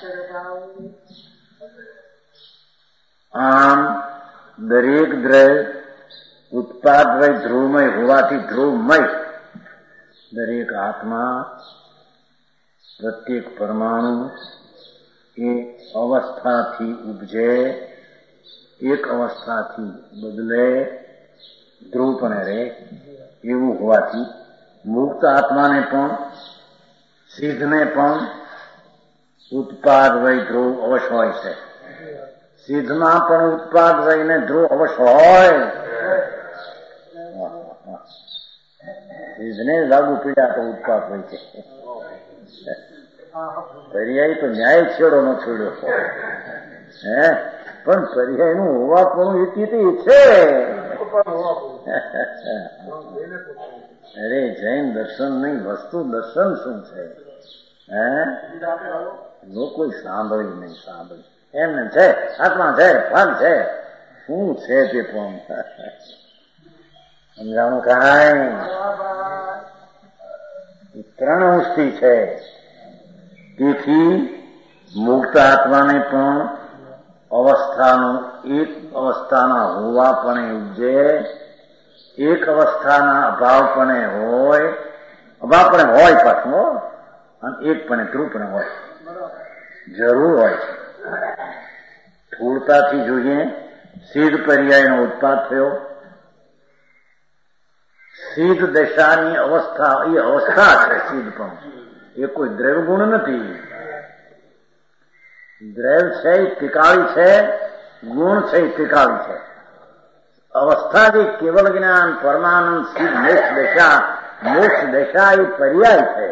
આમ દરેક દ્રવ્ય ઉત્પાદ વય ધ્રુવમય હોવાથી ધ્રુવમય દરેક આત્મા પ્રત્યેક પરમાણુ એ અવસ્થાથી ઉપજે, એક અવસ્થાથી બદલે, ધ્રુવપણે રહે એવું હોવાથી મુક્ત આત્માને પણ સિદ્ધને પણ ઉત્પાદ વય ધ્રુવ અવશ્ય હોય છે. સિદ્ધમાં પણ ઉત્પાદ વયને ધ્રુવ અવશ્ય હોય. સિદ્ધને લાગુ પીડા તો ઉત્પાદ હોય છે. પર્યાય તો ન્યાય છેડો ન છોડ્યો હે, પણ પર્યાય નું હોવાપણું એ છે. અરે જૈન દર્શન નહીં, વસ્તુ દર્શન શું છે? હે, લોકો સાંભળ્યું નહીં, સાંભળ્યું એમને છે, આત્મા છે, ફળ છે, શું છે તે પણ સમજાણું કાંઈ? ત્રણ અંશથી છે. તેથી મુક્ત આત્માને પણ અવસ્થાનો એક અવસ્થાના હોવાપણે ઉપજે, એક અવસ્થાના અભાવપણે હોય પાછું, અને એકપણે ધ્રુવપણે હોય, જરૂર હોય છે. સ્થૂળતાથી જોઈએ સિદ્ધ પર્યાયનો ઉત્પાદ થયો. સિદ્ધ દશાની અવસ્થા એ અવસ્થા છે. સિદ્ધ પણ એ કોઈ દ્રવ્ય ગુણ નથી. દ્રવ્ય છે એ તિકાળી છે, ગુણ છે એ તિકાળી છે. અવસ્થા જે કેવલ જ્ઞાન પરમાનંદ સિદ્ધ મોક્ષ દશા એ પર્યાય છે.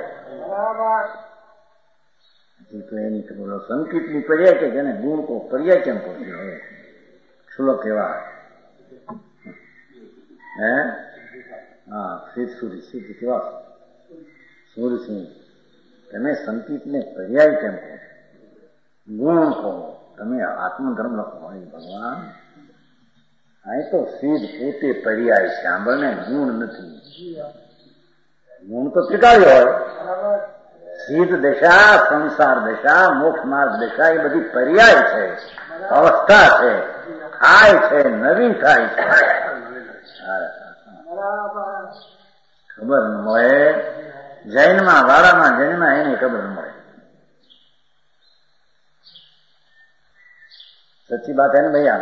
તો એની સંકિતની પર્યાય કે જેને ગુણ કો પર્યાય કેમ કરતી હોય શ્લોક એવા હે હા સિદ્ધ સુધી કેવા સૂર્યસિંહ તમે સંકિતને પર્યાય કેમ કહો, ગુણ કહો, તમે આત્મધર્મ લખો. ભગવાન અહીં તો સિદ્ધ પોતે પર્યાય છે, સાંભળને ગુણ નથી. ગુણ તો ત્રિકાળી હોય. સિદ્ધ દશા, સંસાર દશા, મોક્ષ માર્ગ દશા એ બધી પર્યાય છે, અવસ્થા છે, થાય છે, નવી થાય છે. ખબર ન મળે જૈનમાં વાડામાં જૈનમાં એને ખબર ન મળે. સચ્ચી બાત હે ને ભૈયા.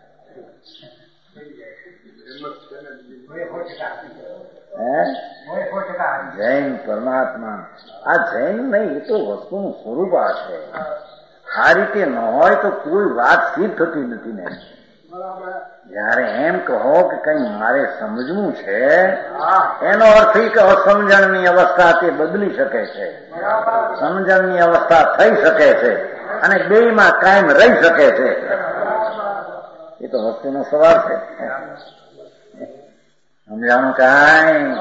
જૈન પરમાત્મા આ જૈન નહીં, એ તો વસ્તુનું સ્વરૂપ આ છે. આ રીતે ન હોય તો કોઈ વાત સિદ્ધ થતી નથી ને. જયારે એમ કહો કે કઈ મારે સમજવું છે, એનો અર્થ એ કે અસમજણની અવસ્થા તે બદલી શકે છે, સમજણની અવસ્થા થઈ શકે છે, અને બેયમાં કાયમ રહી શકે છે. એ તો વસ્તુનો સવાલ છે. સમજાણું કાંઈ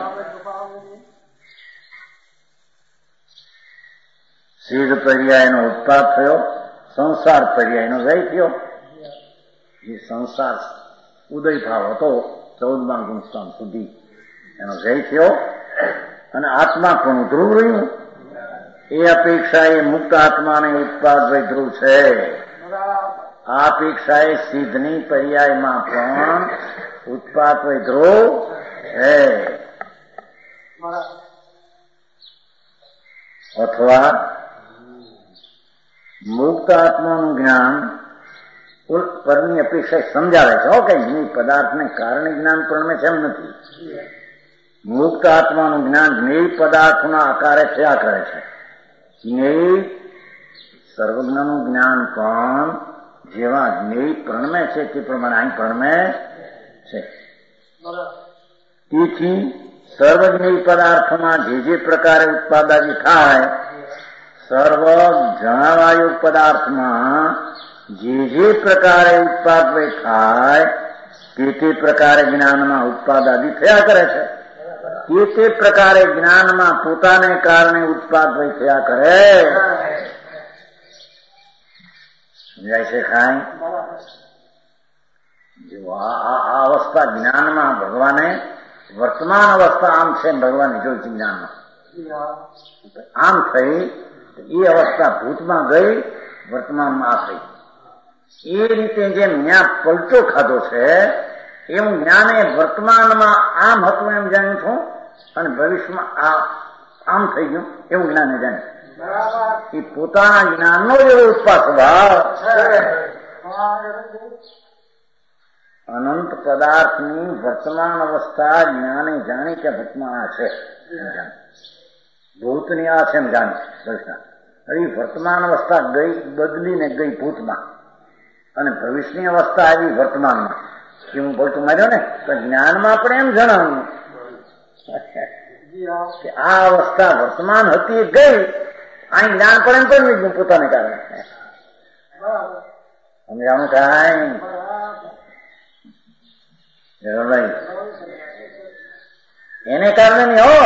સિદ્ધ પર્યાયનો ઉત્પાદ થયો, સંસાર પર્યાયનો વ્યય થયો. જે સંસાર ઉદય ભાવ હતો 14મા ગુણસ્થાન સુધી એનો વ્યય થયો, અને આત્મા પણ ધ્રુવ રહ્યું. એ અપેક્ષા એ મુક્ત આત્માને ઉત્પાદ વય ધ્રુવ છે. આ અપેક્ષા એ સિદ્ધની પર્યાયમાં પણ ઉત્પાદ વય ધ્રુવ છે. અથવા મુક્ત આત્માનું જ્ઞાન પરની અપેક્ષા સમજાવે છે કે જ્ઞેય પદાર્થને કારણે જ્ઞાન પ્રણમે છે, એમ નથી. મુક્ત આત્માનું જ્ઞાન જ્ઞેય પદાર્થના આકારે થયા કરે છે. જ્ઞેય સર્વજ્ઞનું જ્ઞાન પણ જેવા જ્ઞેય પ્રણમે છે તે પ્રમાણે અહીં પ્રણમે છે. તેથી સર્વજ્ઞેય પદાર્થમાં જે પ્રકારે ઉત્પાદાદી થાય, સર્વ જણાવાયુક્ત પદાર્થમાં જે પ્રકારે ઉત્પાદવય થાય તે પ્રકારે જ્ઞાનમાં ઉત્પાદાદી થયા કરે છે. તે પ્રકારે જ્ઞાનમાં પોતાને કારણે ઉત્પાદવય થયા કરે. સમજાય છે ખાય? જો આ અવસ્થા જ્ઞાનમાં ભગવાને વર્તમાન અવસ્થા આમ છે, ભગવાને જોઈ છે જ્ઞાનમાં આમ થઈ. એ અવસ્થા ભૂતમાં ગઈ, વર્તમાનમાં આ થઈ. એ રીતે જેમ જ્ઞાન પલટો ખાધો છે, એવું જ્ઞાને વર્તમાનમાં આમ હતું એમ જાણ્યું છું, અને ભવિષ્યમાં આમ થઈ ગયું એવું જ્ઞાને જાણ્યું. એ પોતાના જ્ઞાનનો જ એવો ઉત્પાદ સ્વભાવ. અનંત પદાર્થની વર્તમાન અવસ્થા જ્ઞાને જાણી કે ભૂતમાં આ છે, ભૂતની આ છે એમ જાણી દર્શન. હવે વર્તમાન અવસ્થા ગઈ, બદલીને ગઈ ભૂતમાં, અને ભવિષ્યની અવસ્થા આવી વર્તમાનમાં. એ હું બોલતું માર્યો ને તો જ્ઞાનમાં આપણે એમ જણાવ્યું કે આ અવસ્થા વર્તમાન હતી ગઈ, અહીં જ્ઞાન પણ એમ કરી ગયું પોતાને કારણે. સમજાણું કાંઈ? એને કારણે નહીં હો.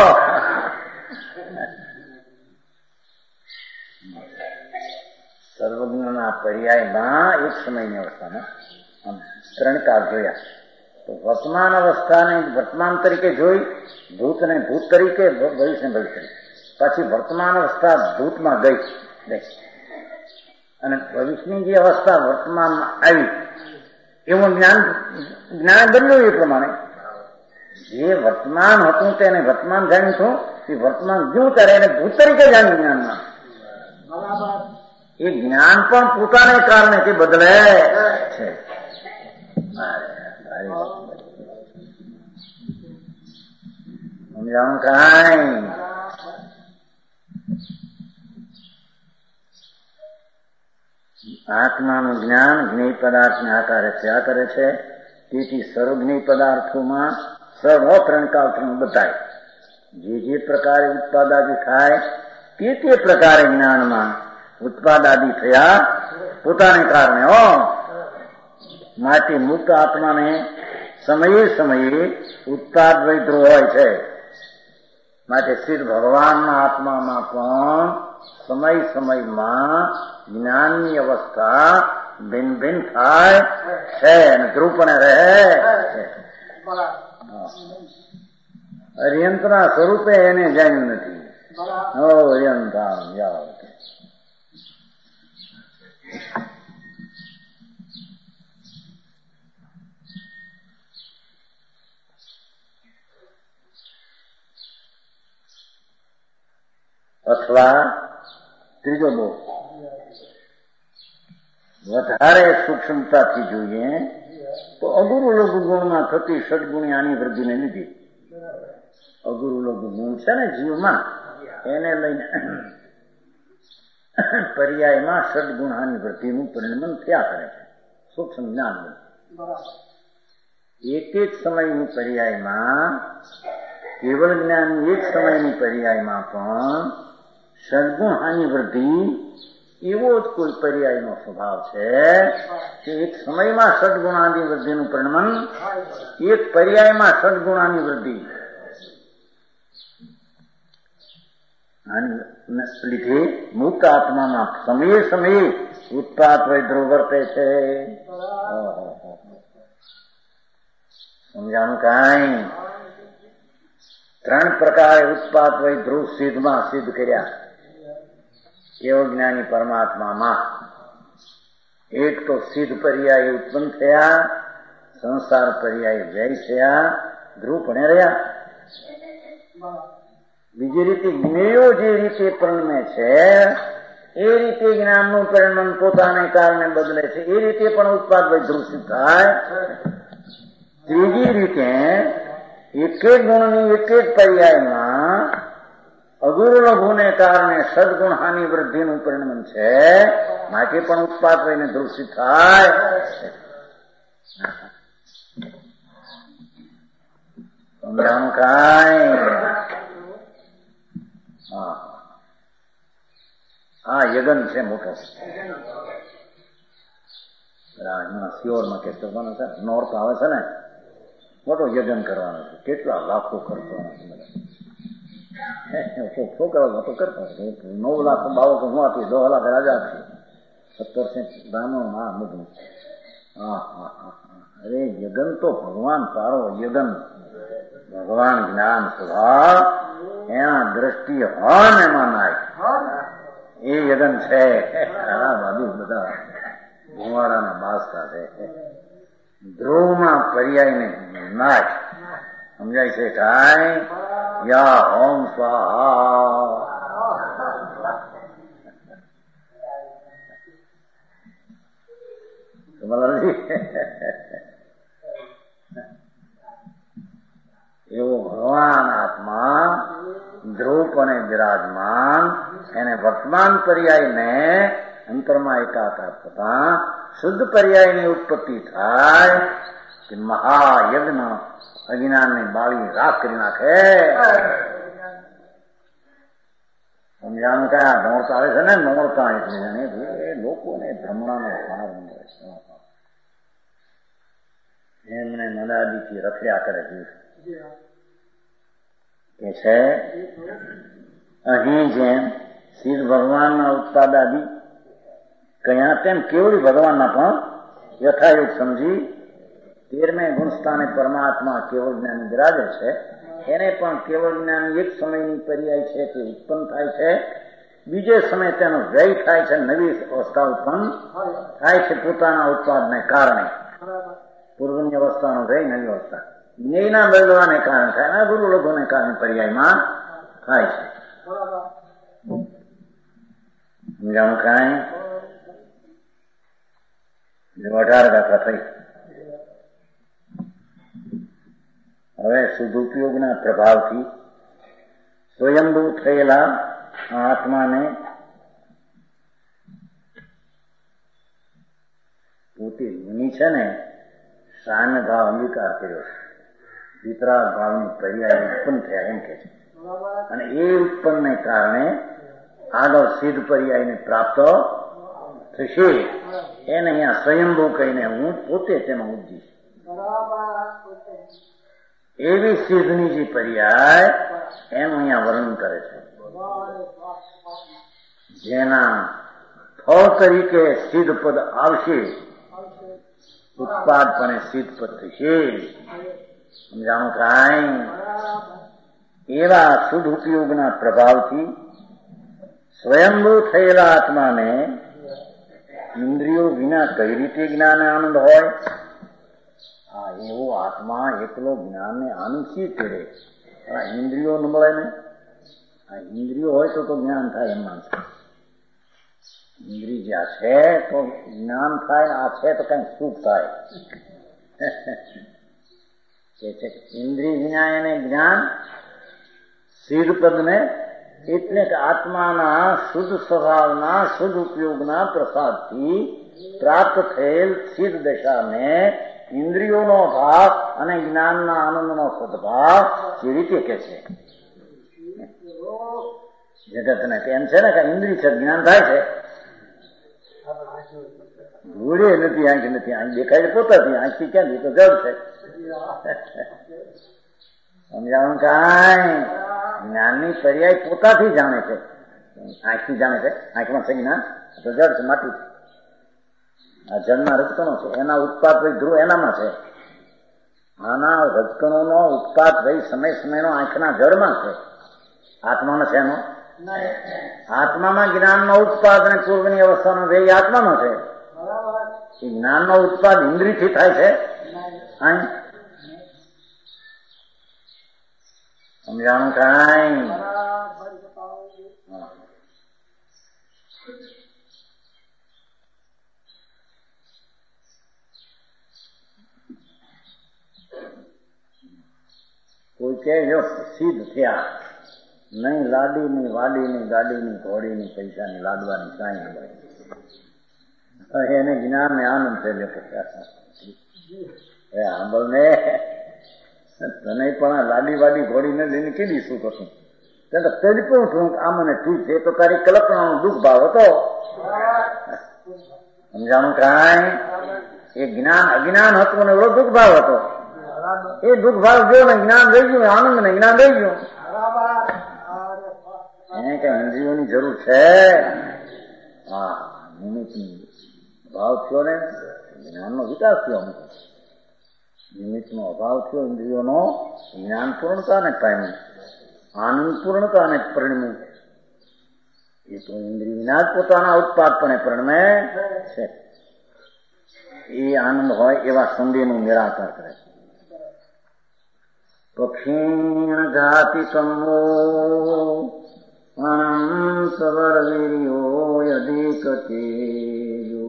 સર્વજ્ઞના પર્યાયમાં એક સમયની અવસ્થામાં આમ 3 કાળ જોયા. તો વર્તમાન અવસ્થાને વર્તમાન તરીકે જોઈ, ભૂતને ભૂત તરીકે, ભવિષ્યને ભવિષ્ય. પછી વર્તમાન અવસ્થા ભૂતમાં ગઈ, અને ભવિષ્યની જે અવસ્થા વર્તમાનમાં આવી એવું જ્ઞાન બન્યું. એ પ્રમાણે જે વર્તમાન હતું તેને વર્તમાન જાણ્યું છું, એ વર્તમાન ગયું ત્યારે એને ભૂત તરીકે જાણ્યું જ્ઞાનમાં. એ જ્ઞાન પણ પોતાને કારણે તે બદલે છે. સમજાણું કાંઈ? આત્માનું જ્ઞાન જ્ઞેય પદાર્થને આકારે થયા કરે છે. તેથી સર્વજ્ઞેય પદાર્થોમાં સર્વત્રણકાળ બતાય. જે પ્રકારે ઉત્પાદાદી થાય તે પ્રકારે જ્ઞાનમાં ઉત્પાદાદી થયા પોતાને કારણે. માટે મુક્ત આત્માને સમયે સમયે ઉત્પાદ વૈદ્રો હોય છે. માટે સિદ્ધ ભગવાનના આત્મામાં પણ સમય સમયમાં જ્ઞાનની અવસ્થા ભિન્ન ભિન્ન થાય છે અને ધ્રુવપણે રહે છે. અર્યંતના સ્વરૂપે એને જાણ્યું નથી. અર્યંતા યાદ અથવા ત્રીજો બહુ વધારે સૂક્ષ્મતાથી જોઈએ તો અગુરુ લઘુ ગુણમાં થતી ષડગુણી આની વૃદ્ધિને લીધી. અગુરુ લઘુ ગુણ છે ને જીવમાં, એને લઈને પર્યાયમાં ષડગુણ આની વૃદ્ધિનું પરિણમન થયા કરે છે. સૂક્ષ્મ જ્ઞાન એક એક સમયની પર્યાયમાં, કેવળ જ્ઞાનની એક સમયની પર્યાયમાં પણ ષડગુણ હાની વૃદ્ધિ એવો જ કોઈ પર્યાયનો સ્વભાવ છે કે એક સમયમાં ષડગુણાની વૃદ્ધિનું પરિણમન, એક પર્યાયમાં ષડગુણાની વૃદ્ધિ લીધે મુક્ત આત્મામાં સમયે સમયે ઉત્પાદ વૈદ્રો વર્તે છે. સમજાણું કાંઈ? ત્રણ પ્રકારે ઉત્પાદ વૈદ્રો સિદ્ધમાં સિદ્ધ કર્યા કેવળ જ્ઞાની પરમાત્મામાં. એક તો સિદ્ધ પર્યાય ઉત્પન્ન થયા, સંસાર પર્યાય વ્યય થયા, ધ્રુવપણે રહ્યા. બીજી રીતે જ્ઞેયો જે રીતે પરિણમે છે એ રીતે જ્ઞાનનું પરિણમન પોતાને કારણે બદલે છે. એ રીતે પણ ઉત્પાદ વૈદ્રો સિદ્ધ થાય. ત્રીજી રીતે એક એક ગુણની એક એક પર્યાયમાં અગુરુ લઘુને કારણે સદગુણ હાનિ વૃદ્ધિનું પરિણમન છે. માટે પણ ઉત્પાદ વૈને દૃષ્ટિ થાય. સમજાણું કાંઈ? હા, યજન છે મોટો. શિયોરમાં કે કરવાનો છે, નોર્થ આવે છે ને, મોટો યજન કરવાનો છે. કેટલા લાખો ખર્ચવાનો છે. છોકરાઓ તો કરતા 9 લાખ બાવો તો હું આપીશ, 10 લાખ રાજા આપીશ, 17 બ્રાહ્મણ હા બધું. અરે યજન તો ભગવાન સારો યજન, ભગવાન જ્ઞાન સ્વભાવ એના દ્રષ્ટિ હન એમાં નાય એ યજન છે. બાજુ બધા ભુવાડાના બાસતા છે. ધ્રુવમાં પર્યાયને નાય સમજાય છે કાંઈ? યા ઓમ સ્વાહા. એવો ભગવાન આત્મા ધ્રુવપણે બિરાજમાન, એને વર્તમાન પર્યાયને અંતરમાં એકાકાર થતા શુદ્ધ પર્યાયની ઉત્પત્તિ થાય કે મહાયજ્ઞ અજ્ઞાનની બાળી રાખ કરી નાખે. સમજાનું કયા નોરતા આવે છે ને, નોરતા એટલે જાણે એ લોકોને ભ્રમણાનો ભાર મળે છે. એમને નદાદીથી રખડ્યા કરે છે કે છે અહીં જેમ સિદ્ધ ભગવાનના ઉત્પાદાદી કયા તેમ કેવળી ભગવાનના પણ યથાયુગ સમજી 13મે ગુણસ્થાને પરમાત્મા કેવળ જ્ઞાન બિરાજે છે. એને પણ કેવળ જ્ઞાન એક સમયની પર્યાય છે તે ઉત્પન્ન થાય છે, બીજે સમય તેનો વ્યય થાય છે, નવી અવસ્થા ઉત્પન્ન થાય છે પોતાના ઉત્પાદને કારણે. પૂર્વની અવસ્થાનો વ્યય, નવી અવસ્થા. જ્ઞેયના બદલવાને કારણે થાય ને ગુરુ લોકોને કારણે પર્યાયમાં થાય છે. સમજાણું કાંઈ? 18 ગાથા થઈ. હવે સદુપયોગના પ્રભાવથી સ્વયંભૂ થયેલા આત્માને પોતે મુનિ છે ને સામ્ય ભાવ અંગીકાર કર્યો છે. વિતરાગ ભાવની પર્યાય ઉત્પન્ન થયા એમ કે છે. અને એ ઉત્પન્નને કારણે આગળ સિદ્ધ પર્યાયને પ્રાપ્ત થશે. એને અહીંયા સ્વયંભૂ કહીને હું પોતે તેમાં ઉજ્જીશ. એવી સિદ્ધની જે પર્યાય એનું અહીંયા વર્ણન કરે છે. જેના ફળ તરીકે સિદ્ધ પદ આવશે, ઉત્પાદપણે સિદ્ધ પદ થશે. સમજાણું કાંઈ? એવા શુદ્ધ ઉપયોગના પ્રભાવથી સ્વયંભૂ થયેલા આત્માને ઇન્દ્રિયો વિના કઈ રીતે જ્ઞાન આનંદ હોય? હા, એવો આત્મા એકલો જ્ઞાનને આનંદ શી કરે? ઇન્દ્રિયો ન મળે ને. આ ઇન્દ્રિયો હોય તો જ્ઞાન થાય એમ માનશે. ઇન્દ્રિય જ્યાં છે તો જ્ઞાન થાય, આ છે તો કઈ સુખ થાય. ઇન્દ્રિય વિના એને જ્ઞાન સિદ્ધ પદને એટલે કે આત્માના શુદ્ધ સ્વભાવના શુદ્ધ ઉપયોગના પ્રસાદથી પ્રાપ્ત થયેલ સિદ્ધ દશાને ઇન્દ્રિયોનો ભાવ અને જ્ઞાનના આનંદનો સદભાવ એ રીતે કે છે. જગતને કેમ છે ને કે ઇન્દ્રિય છે, જ્ઞાન થાય છે. ઘોડે નથી, આંખ નથી, આંખ દેખાય પોતાથી, આંખથી ક્યાં તો જડ છે. સમજાવું કાંઈ? જ્ઞાનની પર્યાય પોતાથી જાણે છે, આંખથી જાણે છે. આંખમાં છે જ્ઞાન તો જડ છે, માટી છે. આ જળના રજકણો છે, એના ઉત્પાદ ભાઈ ધ્રુવ એનામાં છે. આના રજકણોનો ઉત્પાદ ભાઈ સમય સમયનો આંખના જળમાં છે. આત્મામાં છે એનો? આત્મામાં જ્ઞાનનો ઉત્પાદ અને પૂર્વની અવસ્થાનો ભાઈ આત્મામાં છે. એ જ્ઞાનનો ઉત્પાદ ઇન્દ્રિયથી થાય છે. સમજાણું કાંઈ? કોઈ કે જો સિદ્ધ થયા નહીં, લાડીની વાડીની ગાડીની ઘોડીની પૈસાની લાડવાની કાંઈ હોય, એને જ્ઞાન ને આનંદ છે. સાંભળ ને, તને પણ આ લાડી વાડી ઘોડીને લઈને કીધી શું કરશું? તેડી પણ છું આ મને ઠીક છે, તો તારી કલ્પનાનો દુઃખ ભાવ હતો. સમજાણું કાંઈ? એ જ્ઞાન અજ્ઞાન હતું ને એવો દુઃખ ભાવ હતો. એ દુઃખ ભાવ ગયો ને જ્ઞાન રહી ગયું, આનંદ ને જ્ઞાન રહી ગયું. એને કઈ ઇન્દ્રિયોની જરૂર છે? હા, નિમિત્તની ભાવ થયો ને જ્ઞાનનો વિકાસ થયો. અમુક નિમિત્તનો અભાવ થયો, ઇન્દ્રિયોનો જ્ઞાન પૂર્ણતાને પામ્યું, આનંદ પૂર્ણતાને પરિણમ્યું. એ તો ઇન્દ્રિય વિના જ પોતાના ઉત્પાદપણે પરિણમે છે. એ આનંદ હોય એવા સંદેહનું નિરાકર કરે છે. પક્ષીણ ઘાતિ સમો સવર વીર્યો અધિક તેજો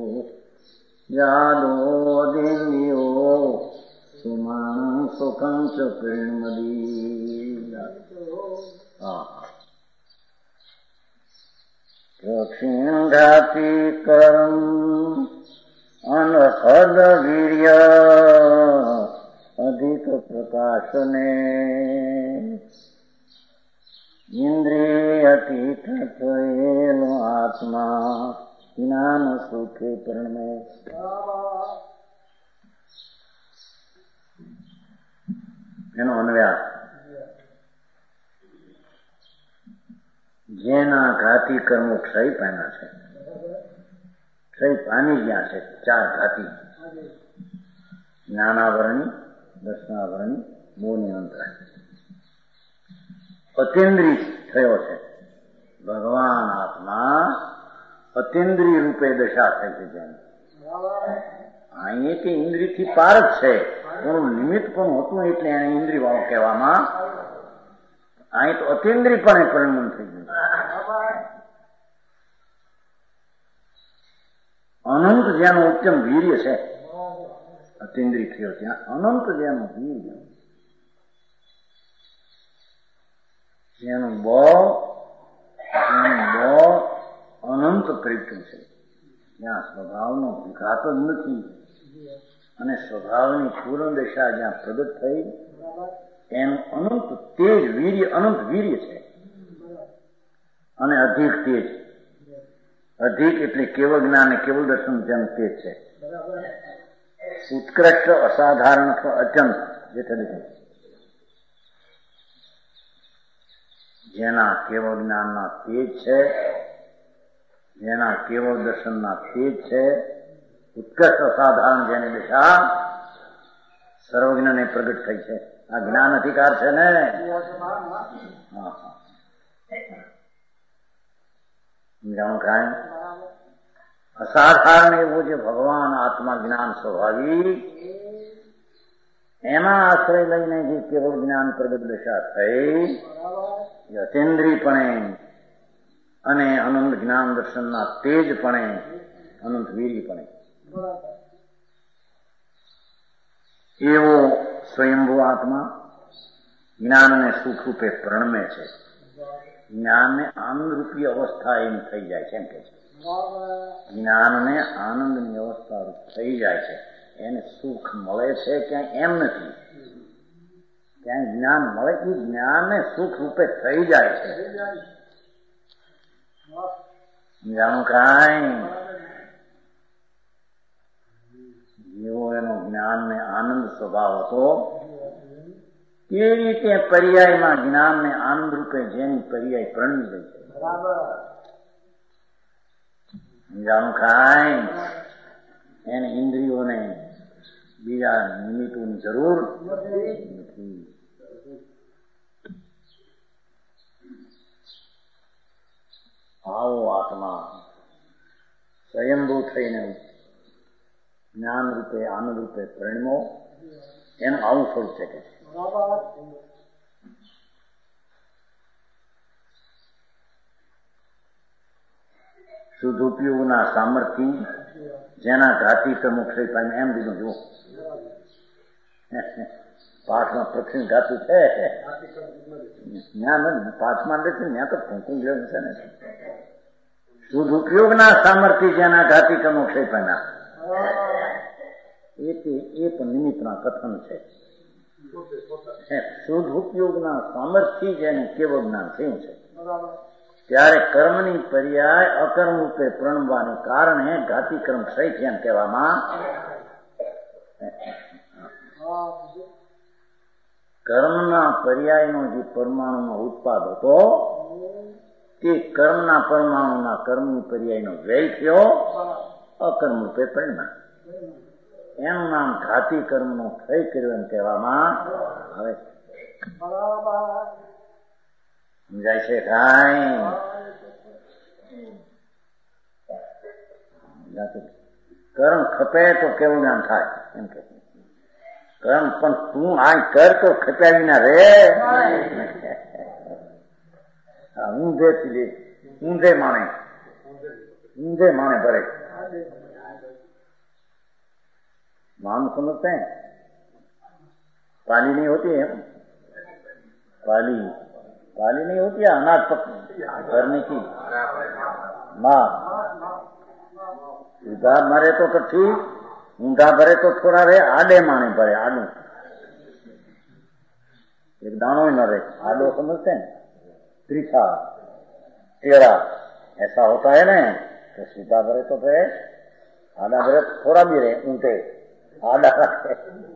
યાદો અધિન્યો સુમાન સુખં ચ પ્રેમદી. પક્ષીણ ઘાતિ કર્મ અનહદ વીર્ય અધિક પ્રકાશને ઇન્દ્રિયથી થયેલો આત્મા જ્ઞાન સુખે પરણે. એનો અન્વયાસ જેના ઘાતી કર્મો ક્ષય પામ્યા છે, ક્ષય પામી ગયા છે. 4 ઘાતી: જ્ઞાનાવરણી, દર્શનાવરણી, મોહની અંતરાય. અતિન્દ્રિય થયો છે. ભગવાન આત્મા અતિન્દ્રિય રૂપે દશા થઈ છે. જેમ અહીં કે ઇન્દ્રિયથી પાર જ છે, એનું નિમિત્ત પણ હતું એટલે એને ઇન્દ્રિય વાળો કહેવામાં. અહીં તો અતિન્દ્રિયપણે પરિણમન થઈ ગયું. અનંત જેનું ઉત્તમ વીર્ય છે, અતિન્દ્રિય થયો ત્યાં અનંત જેનું વીર્ય, જેનું બળ અનંત પ્રયુક્ત છે, જ્યાં સ્વભાવનો વિઘાત જ નથી અને સ્વભાવની પૂર્ણ દશા જ્યાં પ્રગટ થઈ એનું અનંત તેજ વીર્ય, અનંત વીર્ય છે. અને અધિક તેજ, અધિક એટલે કેવળ જ્ઞાન અને કેવળ દર્શન જેનું તેજ છે. ઉત્કૃષ્ટ, અસાધારણ અથવા અત્યંત જેના કેવળ જ્ઞાનના તેજ છે, જેના કેવળ દર્શનના તેજ છે, ઉત્કૃષ્ટ અસાધારણ જેની દિશા સર્વજ્ઞને પ્રગટ થઈ છે. આ જ્ઞાન અધિકાર છે ને. જાણું કાંઈ અસાધારણ એવો જે ભગવાન આત્મા જ્ઞાન સ્વભાવી, એમાં આશ્રય લઈને જે કેવળ જ્ઞાન પ્રગટ દશા થઈ, અતિન્દ્રિયપણે અને અનંત જ્ઞાન દર્શનના તેજપણે, અનંત વીર્યપણે એવો સ્વયંભૂ આત્મા જ્ઞાનને સુખરૂપે પ્રણમે છે. જ્ઞાનને આનંદરૂપી અવસ્થા એમ થઈ જાય છે, એમ કે છે. જ્ઞાનને આનંદની અવસ્થા થઈ જાય છે. એને સુખ મળે છે ક્યાંય એમ નથી. ક્યાંય જ્ઞાન મળે કે જ્ઞાનને સુખ રૂપે થઈ જાય છે. જાણું કાંઈ જેવો એનો જ્ઞાનને આનંદ સ્વભાવ હતો તે રીતે પર્યાયમાં જ્ઞાનને આનંદ રૂપે જેની પર્યાય પ્રણમી ગઈ છે. જાણું કાંઈ એને ઇન્દ્રિયોને બીજા નિમિત્તોની જરૂર નથી. આવો આત્મા સ્વયંભૂ થઈને જ્ઞાન રૂપે આનંદ રૂપે પરિણમો, એનું આવું સ્વરૂપ છે કે શુદ્ધોપયોગના સામર્થ્ય જેના ઘાતી કર્મોક્ષય પામે, એમ દીધું. જુઓ પાઠમાં પ્રક્ષિણ ઘાતું છે, ત્યાં પાઠમાં નથી, ત્યાં તો ફૂંકું ગયું છે ને. શુદ્ધ ઉપયોગના સામર્થ્ય જેના ઘાતી કર્મોક્ષય પામ્યા, એ પણ નિમિત્તના કથન છે. શુદ્ધ ઉપયોગના સામર્થ્ય જેને કેવળ જ્ઞાન થયું છે, ત્યારે કર્મની પર્યાય અકર્મ રૂપે પ્રણવવાને કારણે ઘાતી કર્મ ક્ષય છે એમ કહેવામાં. કર્મના પર્યાયનો જે પરમાણુનો ઉત્પાદ હતો તે કર્મના પરમાણુના કર્મની પર્યાયનો વ્યય થયો, અકર્મ રૂપે પરિણામ. એનું નામ ઘાતી કર્મનો ક્ષય કર્યો એમ કહેવામાં આવે. સમજાય છે કાંઈ? કર્મ ખપે તો કેવું જ્ઞાન થાય એમ કે. કર્મ પણ તું આ કર તો ખપ્યા વિના રે. ઊંધે માણે ભરે. मान समझते हैं? पाली नहीं होती है, पाली नहीं होती है अनाज भरने की। माँ सीधा मरे तो ठीक, ऊंधा भरे तो थोड़ा रहे, आडे माने भरे, आडू एक दानो ही न रहे। आडो समझते हैं? त्रिछा टेढ़ा ऐसा होता है ना, तो सीधा भरे तो रहे, आधा भरे थोड़ा भी रहे, ऊंटे आडा रखे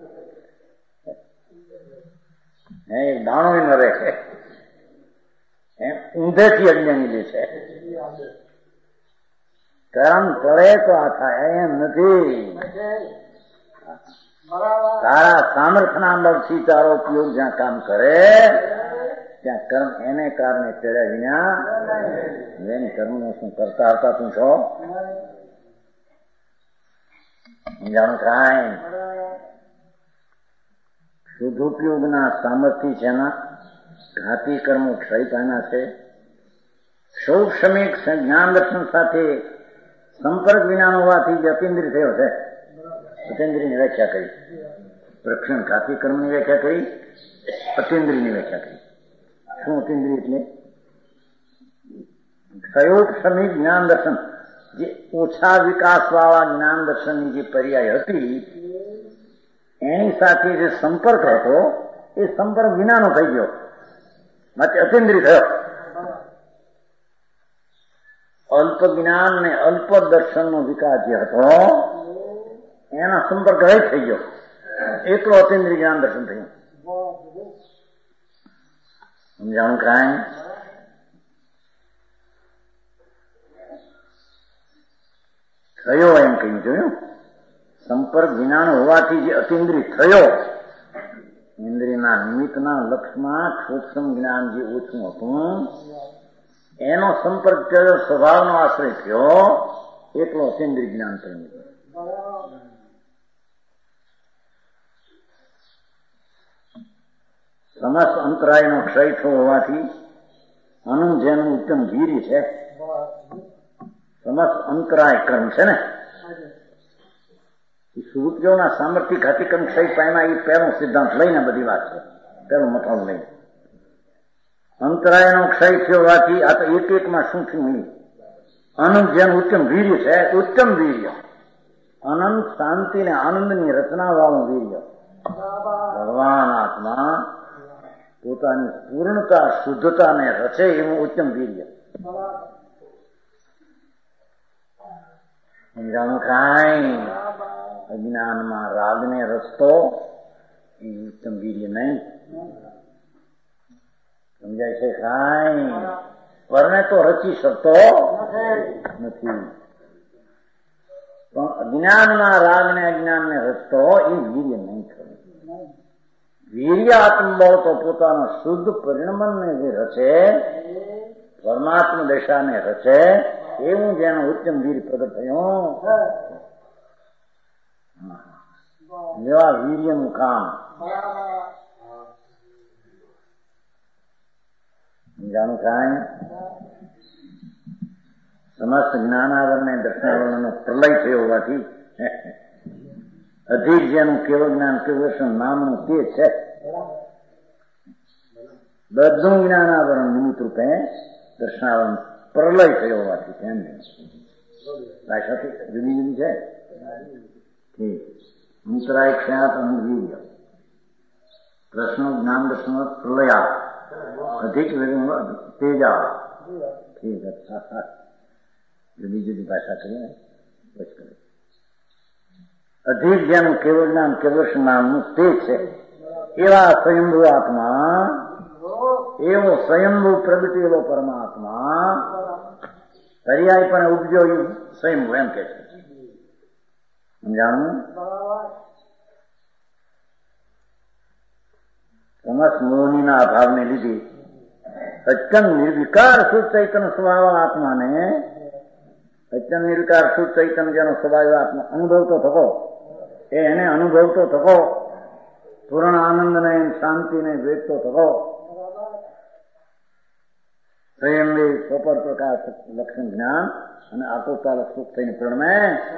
एक दाणो ही न रहे, ઊંધે થી અજ્ઞાની લે છે. કર્મ કરે તો આ થાય એમ નથી. તારા સામર્થ્યના બળથી તારો ઉપયોગ જ્યાં કામ કરે ત્યાં કર્મ એને કારણે ચડ્યા વિના જેને કર્મનું શું કરતા હતા તું છો જાણું કાંઈ. શુદ્ધોપયોગના સામર્થ્ય છે એના ઘાતી કર્મો ક્ષય પામ્યા છે. સૌક્ષમિક જ્ઞાન દર્શન સાથે સંપર્ક વિના હોવાથી જે અતિન્દ્રિય થયો છે, અતિન્દ્રિયની વ્યાખ્યા કરી. પ્રક્ષણ ઘાતી કર્મની વ્યાખ્યા કરી, અતિન્દ્રિયની વ્યાખ્યા કરી. શું અતિન્દ્રિય એટલે? ક્ષયોક્ષમિક જ્ઞાન દર્શન, જે ઓછા વિકાસવાળા જ્ઞાન દર્શનની જે પર્યાય હતી એની સાથે જે સંપર્ક હતો એ સંપર્ક વિનાનો થઈ ગયો, માટે અતિન્દ્રિય થયો. અલ્પ જ્ઞાન ને અલ્પ દર્શનનો વિકાસ જે હતો એના સંપર્ક રહિત થઈ ગયો, એટલો અતિન્દ્રિય જ્ઞાન દર્શન થયું. સમજાણું કાંઈ? થયો એમ કહ્યું, જોયું? સંપર્ક વિનાનો હોવાથી જે અતિન્દ્રિય થયો, ઇન્દ્રિયના નિમિત્તના લક્ષમાં સૂક્ષ્મ જ્ઞાન જે ઓછું હતું એનો સંપર્ક થયો, સ્વભાવનો આશ્રય થયો, એટલો અતિન્દ્રિય જ્ઞાન થયું. સમસ્ત અંતરાયનો ક્ષય થયો હોવાથી આનું જેનું ઉત્તમ વીર્ય છે, સમસ્ત અંતરાય કર્મ છે ને, સુરુપયોગના સામર્થ્ય ઘાતી કર્મ ક્ષય પામ્યા, એ પહેલો સિદ્ધાંત લઈને બધી વાત છે, પહેલું મથાળું લઈને. અંતરાયનો ક્ષય થયો હોવાથી આ તો એક એકમાં શું થયું? અનંત જેનું ઉત્તમ વીર્ય છે, ઉત્તમ વીર્ય, અનંત શાંતિ ને આનંદની રચના વાળું વીર્ય, ભગવાન આત્મા પોતાની પૂર્ણતા શુદ્ધતાને રચે એવું ઉત્તમ વીર્ય. સમજાણું કાંઈ? અજ્ઞાનમાં રાગને રચતો એ ઉત્તમ વીર્ય નહીં. સમજાય છે કાંઈ? પરને તો રચી શકતો નથી, પણ અજ્ઞાનમાં રાગને અજ્ઞાનને રચતો એ વીર્ય નહીં થયું. વીર્ય આત્મબળ તો પોતાના શુદ્ધ પરિણમને જે રચે, પરમાત્મા દશાને રચે, એવું જેનું ઉત્તમ વીર પ્રગટ થયું. લેવા વીર્યનું કામ. જાણું કાંઈ? સમસ્ત જ્ઞાનાવરણને દર્શનાવરણનો પ્રલય થયો હોવાથી અધિક જેનું કેવળ જ્ઞાન કેવળ નામનું તે છે. બધું જ્ઞાનાવરણ નિમિત્ત રૂપે દર્શનાવરણ પ્રલય થયો હોવાથી તેમ જુદી જુદી છે. અંતરાય ક્ષયાત અનુવીર્ય પ્રશ્નો જ્ઞાન દર્શન પ્રલયા અધિક તેજા. ઠીક, અચ્છા, જુદી જુદી ભાષા કરીએ ને બસ કરે. અધિક જેનું કેવળ જ્ઞાન કેવળ નામનું તે છે એવા સ્વયંભૂ આત્મા, એવો સ્વયંભૂ પ્રગટેલો પરમાત્મા પર્યાય પણ ઉપજો સ્વયંભૂ એમ કે છે. સમજાણું? સમસ્ત મોહનીના અભાવને લીધે અત્યંત નિર્વિકાર શુદ્ધ ચૈતન્ય સ્વભાવ આત્માને, અત્યંત નિર્વિકાર શુદ્ધ ચૈતન્ય જેનો સ્વભાવ આત્મા અનુભવતો થકો, એને અનુભવતો થકો, પૂર્ણ આનંદને શાંતિને વેચતો થકો, સ્વયંવે સ્વપર પ્રકાશ લક્ષણ જ્ઞાન અને આકુતાલ સુખ થઈને પ્રણમે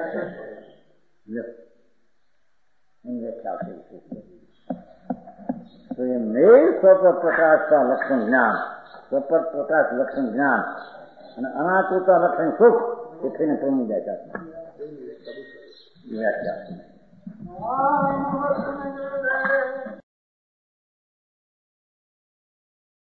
સ્વયંવે સ્વપર પ્રકાશતા લક્ષણ જ્ઞાન, સ્વપર પ્રકાશ લક્ષણ જ્ઞાન અને અનાકૃતા લક્ષણ સુખ એ થઈને પ્રમી જાય છે.